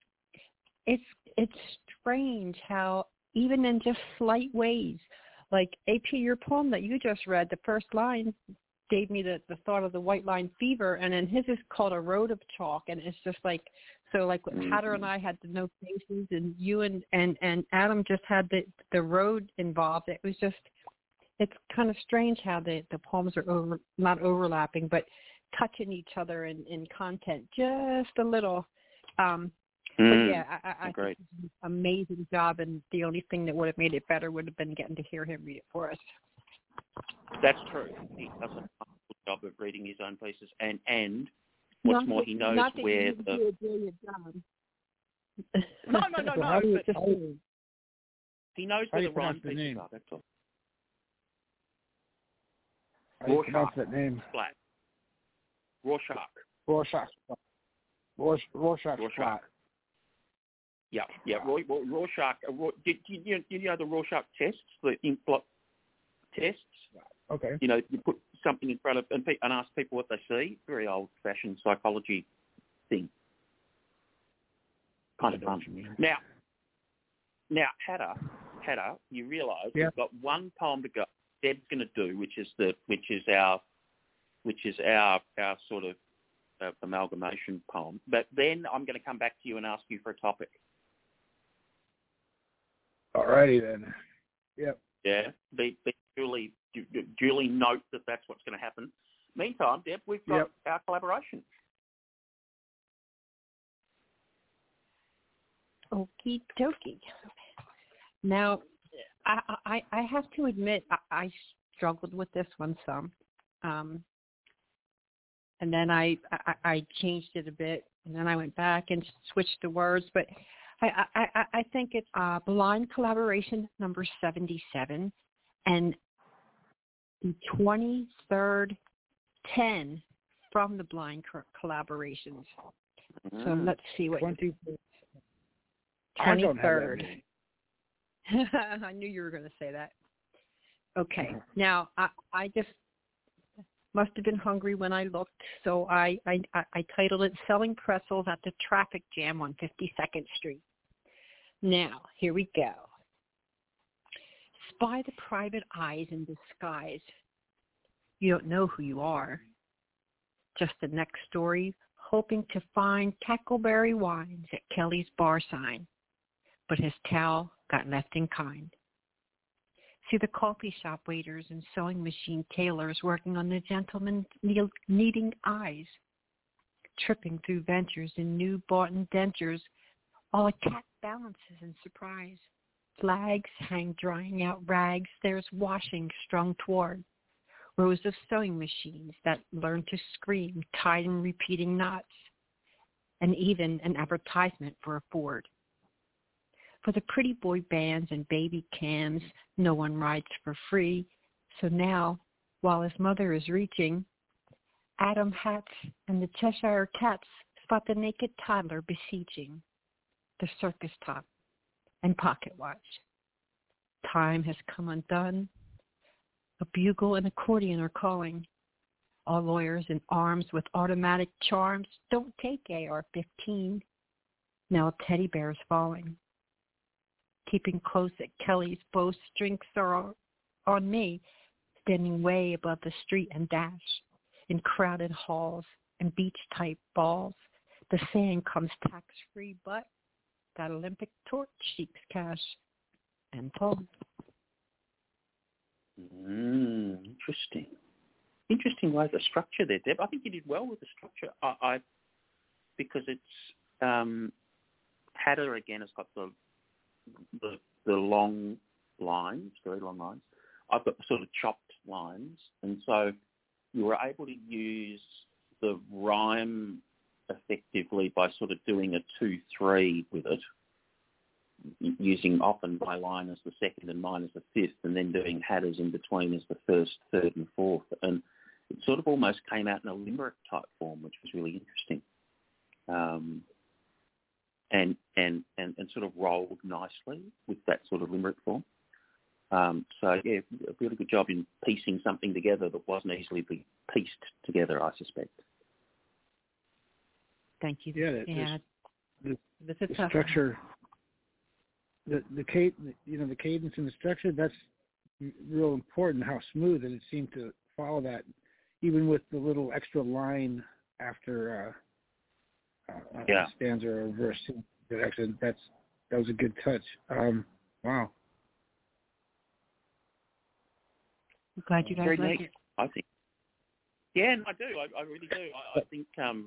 it's strange how even in just slight ways, like AP, your poem that you just read, the first line gave me the thought of the White Line Fever, and then his is called A Road of Chalk, and it's just like, so like Hatter and I had the no faces, and you and Adam just had the road involved. It was just, it's kind of strange how the poems are not overlapping, but touching each other in content just a little. But yeah, I think it's an amazing job, and the only thing that would have made it better would have been getting to hear him read it for us. That's true. He does a good job of reading his own pieces, and what's more, he knows where the. No. He knows where the rhyme pieces are. That's all. How do you pronounce that name? Splat. Rorschach. Rorschach Splat. Yeah. Rorschach. Do you know the Rorschach tests, the ink blot tests? Okay. You know, you put something in front of and ask people what they see. Very old-fashioned psychology thing. Kind of fun. Now, Hatter, you realise we've got one poem to go. Deb's going to do, which is our sort of amalgamation poem. But then I'm going to come back to you and ask you for a topic. All righty then. Yep. Yeah. Be duly note that that's what's going to happen. Meantime, Deb, we've got our collaboration. Okie dokie. Now, I have to admit I struggled with this one some, and then I changed it a bit, and then I went back and switched the words. But I think it's Blind Collaboration number 77, and the 23rd 10 from the Blind Collaborations. So let's see what 23rd. 23rd. I knew you were going to say that. Okay. Now, I just must have been hungry when I looked, so I titled it Selling Pretzels at the Traffic Jam on 52nd Street. Now, here we go. Spy the private eyes in disguise. You don't know who you are. Just the next story, hoping to find Tackleberry wines at Kelly's bar sign. But his towel got left in kind. See the coffee shop waiters and sewing machine tailors working on the gentleman's needing eyes, tripping through ventures in new bought indentures, while a cat balances in surprise. Flags hang drying out rags, there's washing strung toward. Rows of sewing machines that learn to scream, tied in repeating knots, and even an advertisement for a Ford. For the pretty boy bands and baby cams, no one rides for free. So now, while his mother is reaching, Adam hats and the Cheshire cats spot the naked toddler besieging the circus top and pocket watch. Time has come undone. A bugle and accordion are calling. All lawyers in arms with automatic charms don't take AR-15. Now a teddy bear is falling. Keeping close at Kelly's bowstrings are on me, standing way above the street and dash. In crowded halls and beach-type balls, the saying comes tax-free, but that Olympic torch seeks cash. And Paul. Interesting. Interesting way the structure there, Deb. I think you did well with the structure. Because it's Hatter again has got the long lines, very long lines. I've got the sort of chopped lines, and so you were able to use the rhyme effectively by sort of doing a 2-3 with it, using often my line as the second and mine as the fifth, and then doing Hatter's in between as the first, third, and fourth. And it sort of almost came out in a limerick type form, which was really interesting. And sort of rolled nicely with that sort of limerick form. So, yeah, a really good job in piecing something together that wasn't easily pieced together, I suspect. Thank you. Yeah, the structure, the cadence and the structure, that's real important, how smooth, and it seemed to follow that, even with the little extra line after a stanza or a verse. That was a good touch. Wow. I'm glad you guys like it. I think. Yeah, I do. I really do. I think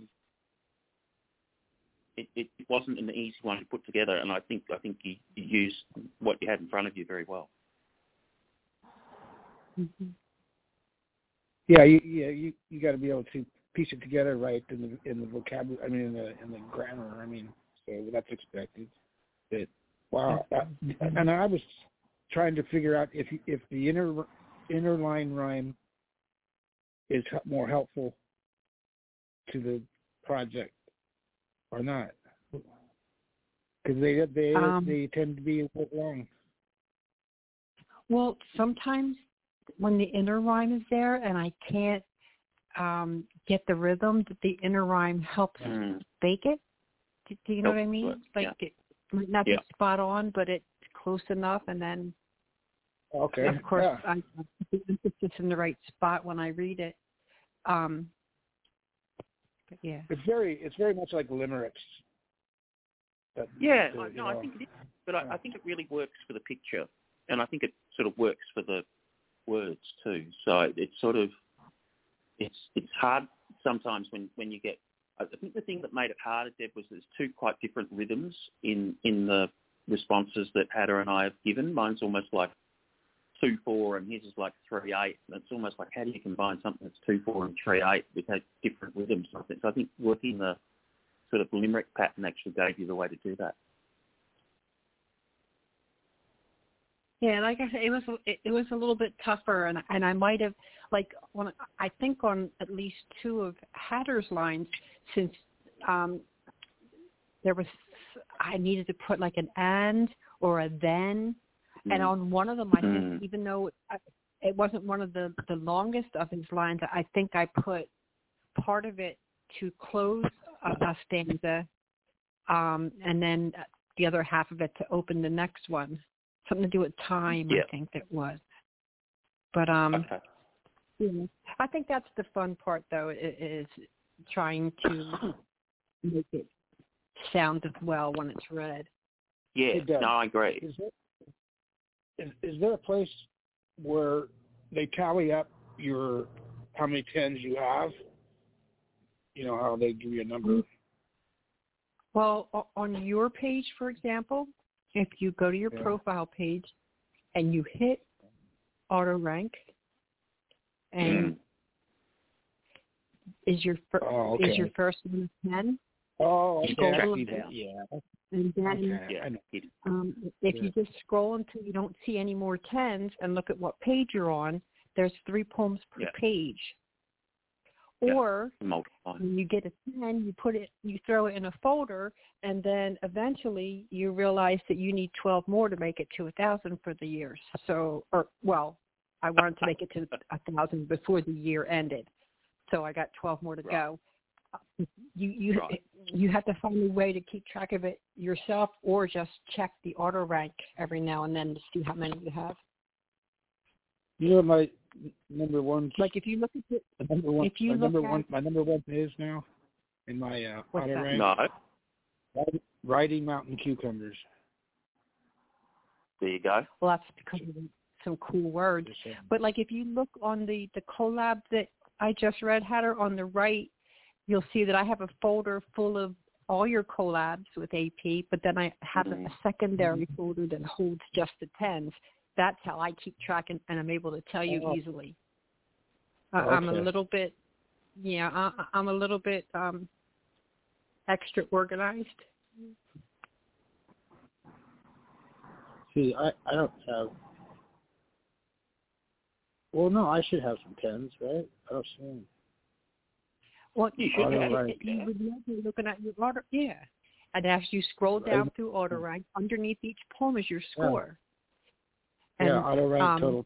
it wasn't an easy one to put together, and I think you used what you had in front of you very well. Mm-hmm. Yeah, you got to be able to piece it together right in the vocabulary. I mean, in the grammar. I mean, so that's expected. But wow, and I was trying to figure out if the inner line rhyme is more helpful to the project or not. Because they tend to be a bit long. Well, sometimes when the inner rhyme is there and I can't get the rhythm, that the inner rhyme helps fake it. Do you know what I mean? Like it might not be spot on, but it's close enough, and then of course I put the emphasis in the right spot when I read it. But yeah, it's very much like limericks. I think it is, but I think it really works for the picture, and I think it sort of works for the words too. So it's sort of it's hard sometimes when you get. I think the thing that made it harder, Deb, was there's two quite different rhythms in the responses that Hatter and I have given. Mine's almost like 2/4, and his is like 3/8. And it's almost like, how do you combine something that's 2/4 and 3/8 with different rhythms? So I think working the sort of limerick pattern actually gave you the way to do that. Yeah, like I said, it was a little bit tougher, and I might have, like, I think on at least two of Hatter's lines, since I needed to put like an and or a then, and on one of them I just, even though it wasn't one of the longest of his lines, I think I put part of it to close a stanza, and then the other half of it to open the next one. Something to do with time, I think that was. But I think that's the fun part, though, is trying to make it sound well when it's read. Yeah, no, I agree. Is there a place where they tally up how many tens you have? You know, how they give you a number? Well, on your page, for example, if you go to your profile page and you hit auto rank, and is your first one 10? Oh, okay. And then if you just scroll until you don't see any more 10s and look at what page you're on, there's 3 poems per page. Or when you get a 10, you throw it in a folder, and then eventually you realize that you need 12 more to make it to 1,000 for the year. I wanted to make it to 1,000 before the year ended, so I got 12 more to go. You have to find a way to keep track of it yourself, or just check the auto rank every now and then to see how many you have. You know, my number one. Like if you look at it, my number one is now in my auto rank. No. Riding mountain cucumbers. There you go. Well, that's because of some cool words. But like if you look on the collab that I just read, Hatter, on the right, you'll see that I have a folder full of all your collabs with AP, but then I have a secondary folder that holds just the 10s. That's how I keep track, and I'm able to tell you easily. I'm a little bit, I'm a little bit extra organized. See, I don't have. Well, no, I should have some 10s, right? I don't see them. Well, you would know you're looking at your auto, and as you scroll down through auto rank, underneath each poem is your score. And, auto rank total.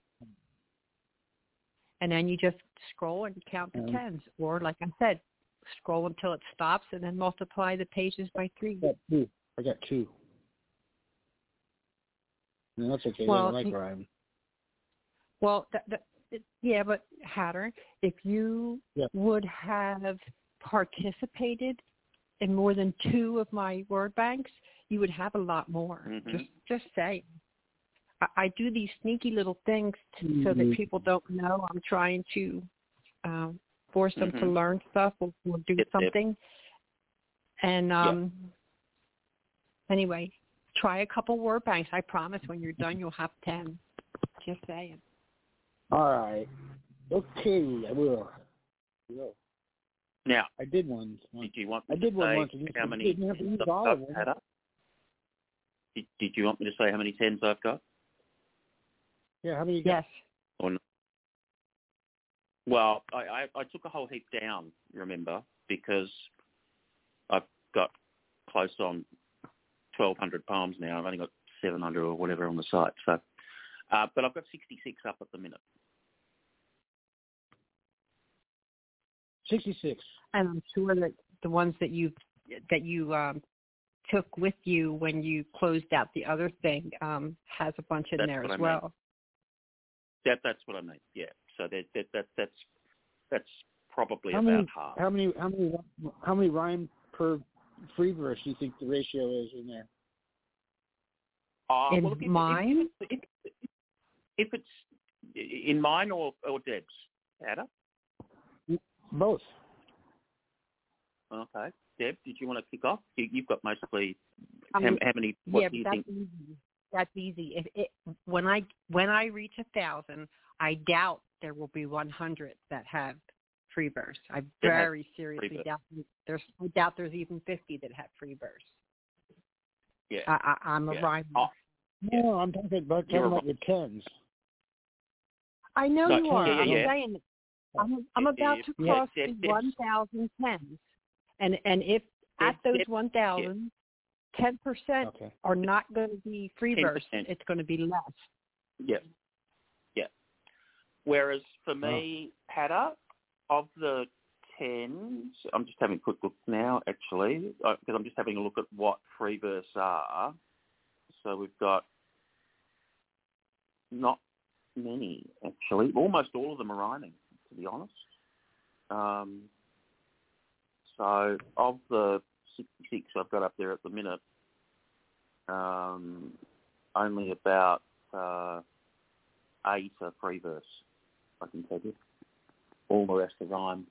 And then you just scroll and count the 10s, or like I said, scroll until it stops, and then multiply the pages by 3. I got 2. No, that's okay. Well, I like rhyme. Well, but Hatter, if you would have participated in more than 2 of my word banks, you would have a lot more. Just say. I do these sneaky little things so that people don't know I'm trying to force them to learn stuff or do something. And anyway, try a couple word banks. I promise when you're done, you'll have 10. Just saying. All right. Okay, I will. Now, I did one. Did you want I me did to one say once. how many tens I've had up? Did you want me to say how many 10s I've got? Yeah, how many? Yes. Or not? Well, I took a whole heap down, remember, because I've got close on 1,200 poems now. I've only got 700 or whatever on the site. So, but I've got 66 up at the minute. 66. And I'm sure that the ones that you took with you when you closed out the other thing has a bunch in there as well. That's what I mean. Yeah. So that's probably about half. How many rhyme per free verse do you think the ratio is in there? In mine? If it's in mine or Deb's, Ada? Both. Okay. Deb, did you want to kick off? You've got mostly how many? What do you think? Easy. That's easy. When I reach 1,000, I doubt there will be 100 that have free verse. I very seriously doubt. I doubt there's even 50 that have free verse. Yeah. I'm a rhymer. Oh, yeah. No, I'm talking about the tens. I know you are. I'm saying I'm about to cross the 1,000 tens. And if at those 1,000, 10% are not going to be free verse, it's going to be less. Yeah. Yeah. Whereas for me, Hada, of the tens, I'm just having a quick look now, actually, because I'm just having a look at what free verse are. So we've got not many, actually. Almost all of them are rhyming, to be honest. So of the 66 I've got up there at the minute, only about 8 are free verse, I can tell you. All the rest are rhyme.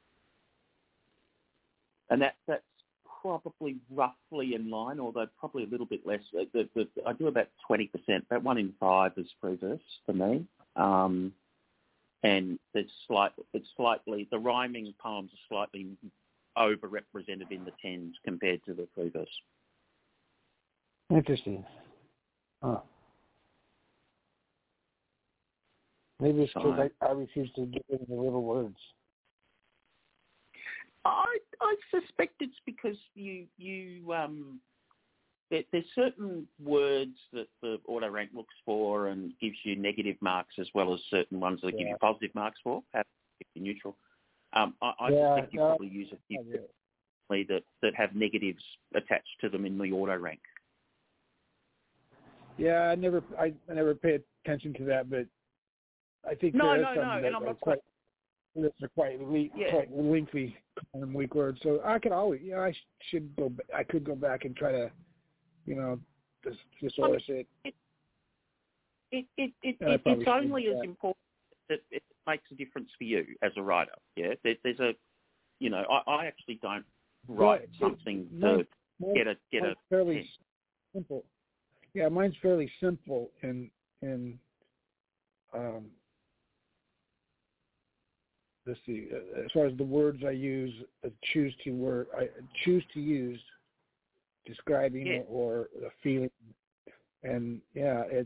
And that's probably roughly in line, although probably a little bit less. I do about 20%. About 1 in 5 is free verse for me. And it's slightly, the rhyming poems are slightly overrepresented in the tens compared to the free verse. Interesting. Maybe it's because I refuse to get rid of the little words. I suspect it's because there's certain words that the auto rank looks for and gives you negative marks, as well as certain ones that give you positive marks for, have you neutral. I suspect you probably use a few that have negatives attached to them in the auto rank. Yeah, I never pay attention to that, but I think no, and I'm not quite. They're quite lengthy and weak words. So I could always, I should go. I could go back and try to, thesaurus it. It's only as important that it makes a difference for you as a writer. Yeah, there's a, I actually don't write something to get a fairly simple. Yeah, mine's fairly simple in let's see. As far as the words I use, choose to use, describing or a feeling, and it.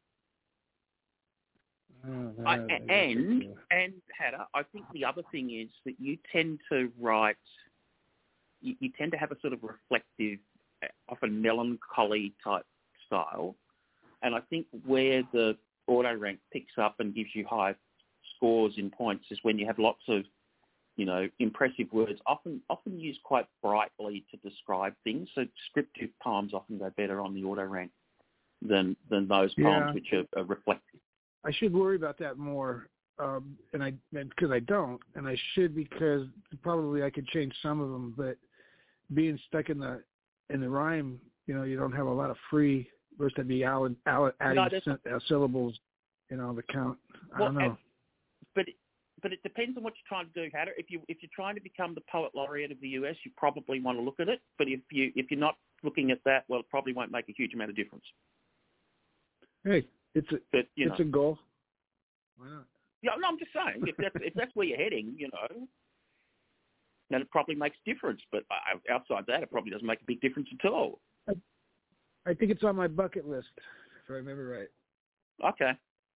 And Hada, I think the other thing is that you tend to write. You tend to have a sort of reflective, often melancholy type style, and I think where the auto rank picks up and gives you high scores in points is when you have lots of, impressive words, often used quite brightly to describe things. So descriptive poems often go better on the auto rank than those poems which are reflective. I should worry about that more, because I don't, and I should, because probably I could change some of them. But being stuck in the rhyme, you don't have a lot of free verse. That'd be adding syllables, the count. I don't know. But it depends on what you're trying to do, Hada. If you're trying to become the poet laureate of the US, you probably want to look at it. But if you're not looking at that, well, it probably won't make a huge amount of difference. Hey, it's a goal. Why not? Yeah, no, I'm just saying if that's where you're heading, then it probably makes a difference. But outside that, it probably doesn't make a big difference at all. I think it's on my bucket list, if I remember right. Okay.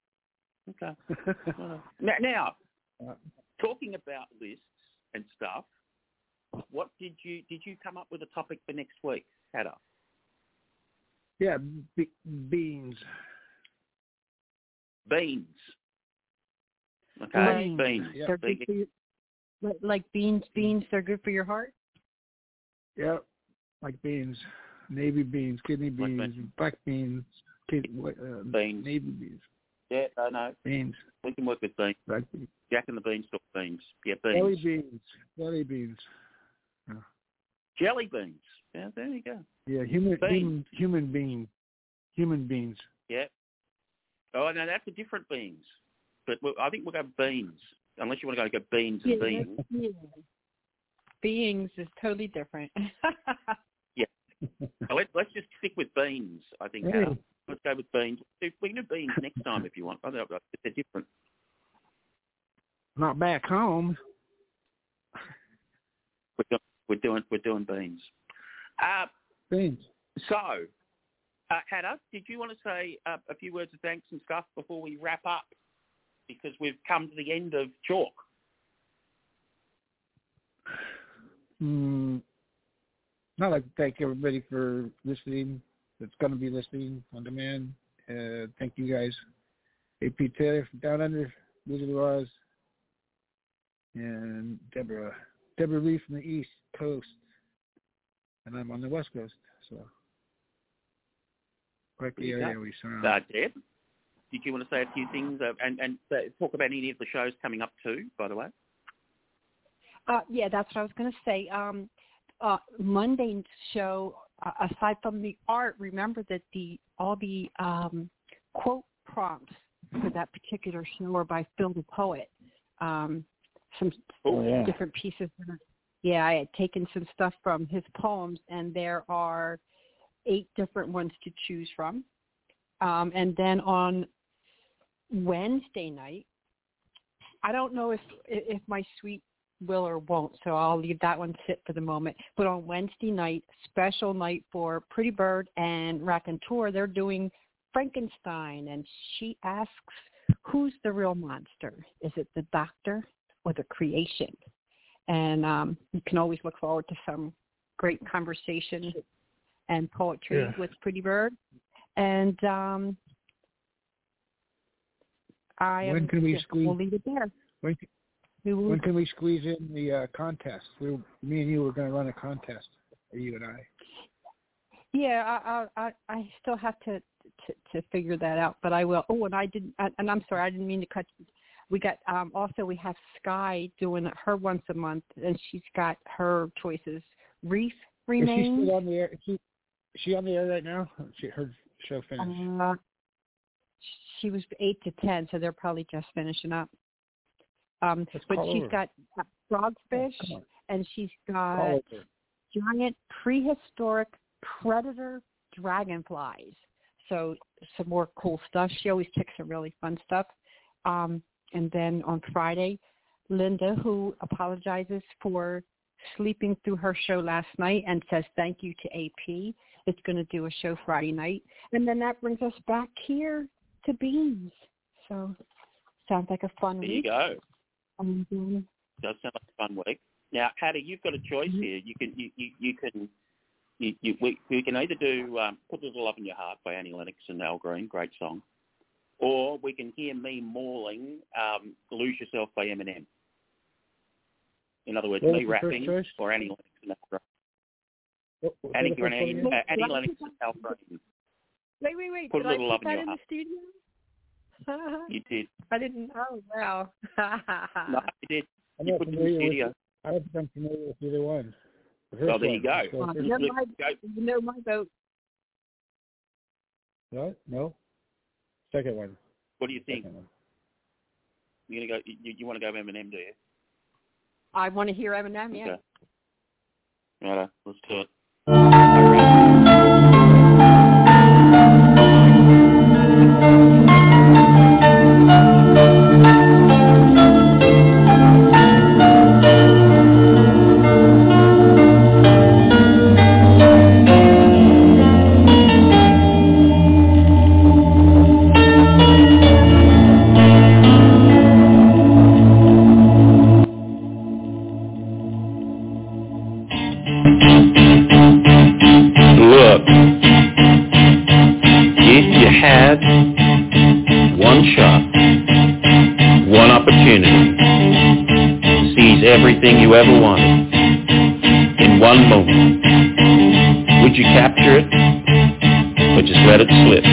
Now, talking about lists and stuff, what did you come up with a topic for next week, Hada? Yeah, beans. Beans. Okay, Right. beans. Yeah. They're good for you. Like beans, they're good for your heart? Yeah, like beans. Navy beans, kidney beans, black beans, beans. navy beans. Yeah, I know. Beans. We can work with beans. Black beans. Jack and the Beanstalk beans. Yeah, beans. Jelly beans. Yeah. Jelly beans. Yeah, there you go. Yeah, human beans. Yeah. Oh, no, that's a different beans. But I think we'll go beans, unless you want to go beans and beans. Yeah. Beings is totally different. Yeah. Let's just stick with beans, I think. Hey. Let's go with beans. We can do beans next time if you want. I don't know, they're different. Not back home. We're doing beans. Beans. So, Hannah, did you want to say a few words of thanks and stuff before we wrap up? Because we've come to the end of Chalk. I'd like to thank everybody for listening. That's going to be listening on demand. Thank you guys. AP Taylor from Down Under, Wizard of Oz, and Deborah Lee from the East Coast, and I'm on the West Coast, so quite the area we surround. Deb, did you want to say a few things and talk about any of the shows coming up too, by the way? Yeah, that's what I was going to say. Monday's show, aside from the art, remember that all the quote prompts for that particular show are by Phil the Poet. Some different pieces. Yeah, I had taken some stuff from his poems, and there are 8 different ones to choose from. And then on Wednesday night, I don't know if my sweet will or won't, so I'll leave that one sit for the moment. But on Wednesday night, special night for Pretty Bird and Raconteur, they're doing Frankenstein, and she asks, who's the real monster? Is it the doctor or the creation? And you can always look forward to some great conversation and poetry with Pretty Bird. And when can we squeeze? We'll leave it there. When can we squeeze in the contest? Me and you were going to run a contest, you and I. Yeah, I still have to figure that out, but I will. Oh, and I'm sorry, I didn't mean to cut you. We got also we have Sky doing her once a month, and she's got her choices. Reef remains. Is she still on the air? Is she on the air right now? Her show finished. She was 8 to 10, so they're probably just finishing up. But she's got frogfish, and she's got giant prehistoric predator dragonflies. So some more cool stuff. She always picks some really fun stuff. And then on Friday, Linda, who apologizes for sleeping through her show last night and says thank you to AP, is going to do a show Friday night. And then that brings us back here to Beans. So sounds like a fun week. There you go. Does sound like a fun week. Now, Hattie, you've got a choice here. We can either do "Put a Little Love in Your Heart" by Annie Lennox and Al Green, great song, or we can hear me mauling "Lose Yourself" by Eminem. In other words, me rapping or Annie Lennox and Al Green. Annie Lennox and Al Green. Wait. Put a Little Love in your Heart. The studio? You did. I didn't. Oh, wow. No, you did. You put it in the studio. I don't think I'm familiar with either one. Well, there you go. You know my vote. What? No? Second one. What do you think? You're gonna go. You want to go Eminem, do you? I want to hear Eminem. Yeah. Okay. Right, let's do it. shot, one opportunity to seize everything you ever wanted in one moment. Would you capture it or just let it slip?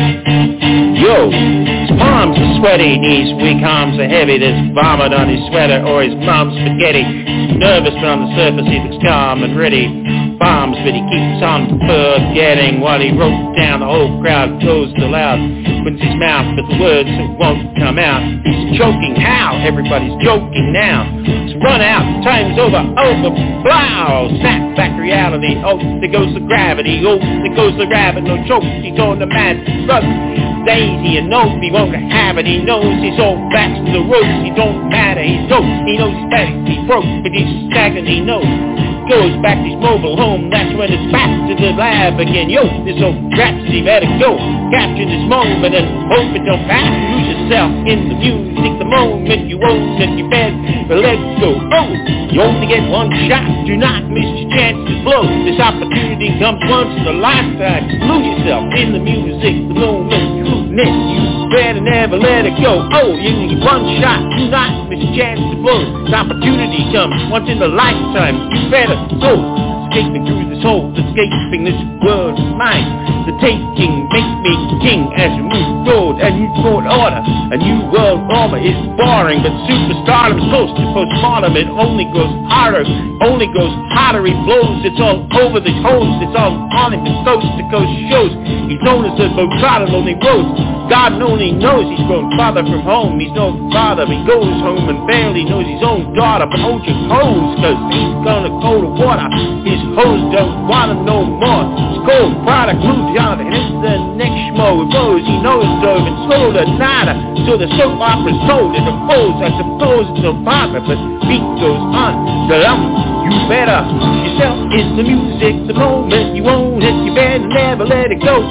Yo, his palms are sweaty, knees weak, arms are heavy, there's vomit on his sweater or his mom's spaghetti. Nervous but on the surface he looks calm and ready. Bombs, but he keeps on forgetting what he wrote down. The whole crowd goes aloud, opens his mouth, but the words won't come out. He's choking, how? Everybody's joking now. So run out, time's over, blow! Snap back reality, oh, there goes the gravity, oh, there goes the rabbit, no choke, he's on the mad rug. Daisy and knows he won't have it, he knows he's all back to the ropes, he don't matter, he knows he's back, he's broke, but he's stagnant, he knows. Goes back to his mobile home, that's when it's back to the lab again. Yo, this old rhapsody better go, capture this moment and hope it don't pass. Lose yourself in the music, the moment you own it, you better let go. Oh, you only get one shot, do not miss your chance to blow. This opportunity comes once in a lifetime. Lose yourself in the music, the moment you miss, you better never let it go. Oh, you only get one shot, do not miss your chance to blow. This opportunity comes once in a lifetime, you better go. Escaping through this hole, escaping this world of mine. The taking makes me king as we move forward. A new world order, a new world order is boring, but superstardom is close to postmortem. It only grows harder, only grows hotter. He blows, it's all over the host, it's all on him. It's coast to coast shows. He's known as the Bocata lonely roads. God only knows he's grown farther from home. He's no father, he goes home and barely knows his own daughter. But hold your hose, cause he's gonna go to water. His hoes don't wanna know more. It's cold product, moves on, and it's the next schmo. It goes, he knows drove and sold a nada. So the soap opera's told it unfolds. I suppose it's a partner, but beat goes on. You better lose yourself in the music, the moment you own it, you better never let it go.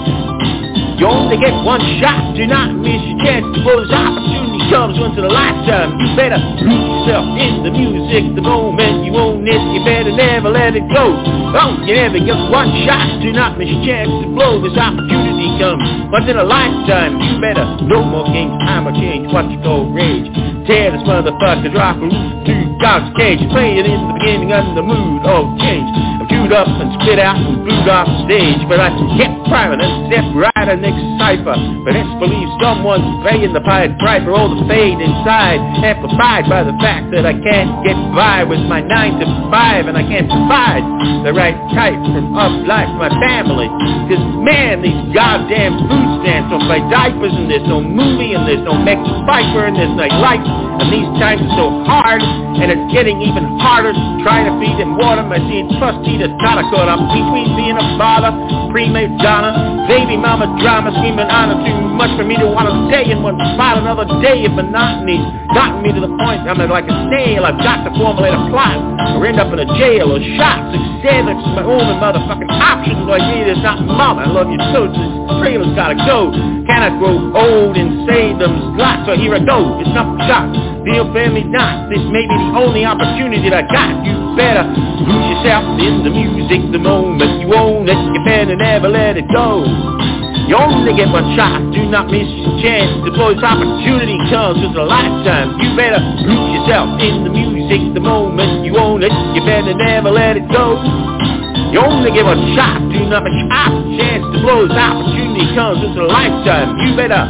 You only get one shot, do not miss your chance to blow. This opportunity comes once in a lifetime. You better lose yourself in the music, the moment you own it, you better never let it go. Oh, you never get one shot, do not miss your chance to blow. This opportunity comes once in a lifetime. You better, no more games, time will change what you call rage. Tear this motherfucker, drop a roof through God's cage. Play it in the beginning and the mood all change. I'm chewed up and spit out and booed off stage, but I kept private and stepped right in next cipher. But it's believed someone's paying the Pied Piper. All the pain inside amplified by the fact that I can't get by with my 9 to 5, and I can't provide the right type from up life for my family. Cause man, these goddamn food stamps don't buy diapers, and there's no movie, and there's no Mexican Viper, and there's no life. And these times are so hard, and it's getting even harder trying to feed and water my seed trusty to Tanacote. I'm between being a father, pre-made Donna, baby mama drama, screaming on it too much for me to want to stay in one spot. Another day of monotony's gotten me to the point I'm like a snail. I've got to formulate a plot or end up in a jail or shot. Success is my only motherfucking option. Like me, there's not mama. I love you so. This trailer's gotta go. Can I grow old and say them slots? So here I go. It's not the shot. Deal family not. This may be the only opportunity that I got. You better lose yourself in the music, the moment you own it. You better never let it go. You only get one shot, do not miss your chance to blow. This opportunity comes with a lifetime. You better lose yourself in the music, the moment you own it. You better never let it go. You only get one shot, do not miss your chance to blow. This opportunity comes with a lifetime. You better,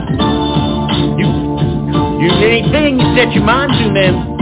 you anything you set your mind to, man.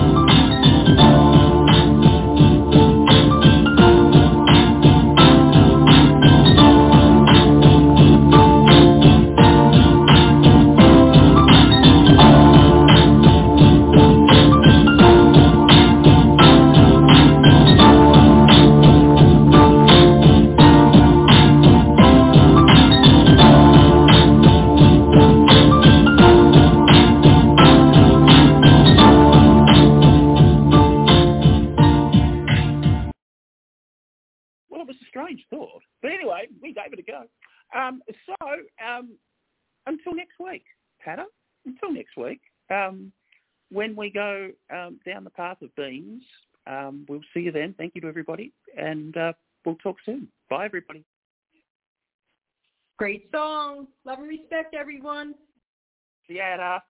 Until next week, Patter. Until next week, when we go down the path of beans, we'll see you then. Thank you to everybody, and we'll talk soon. Bye, everybody. Great song. Love and respect, everyone. theatre,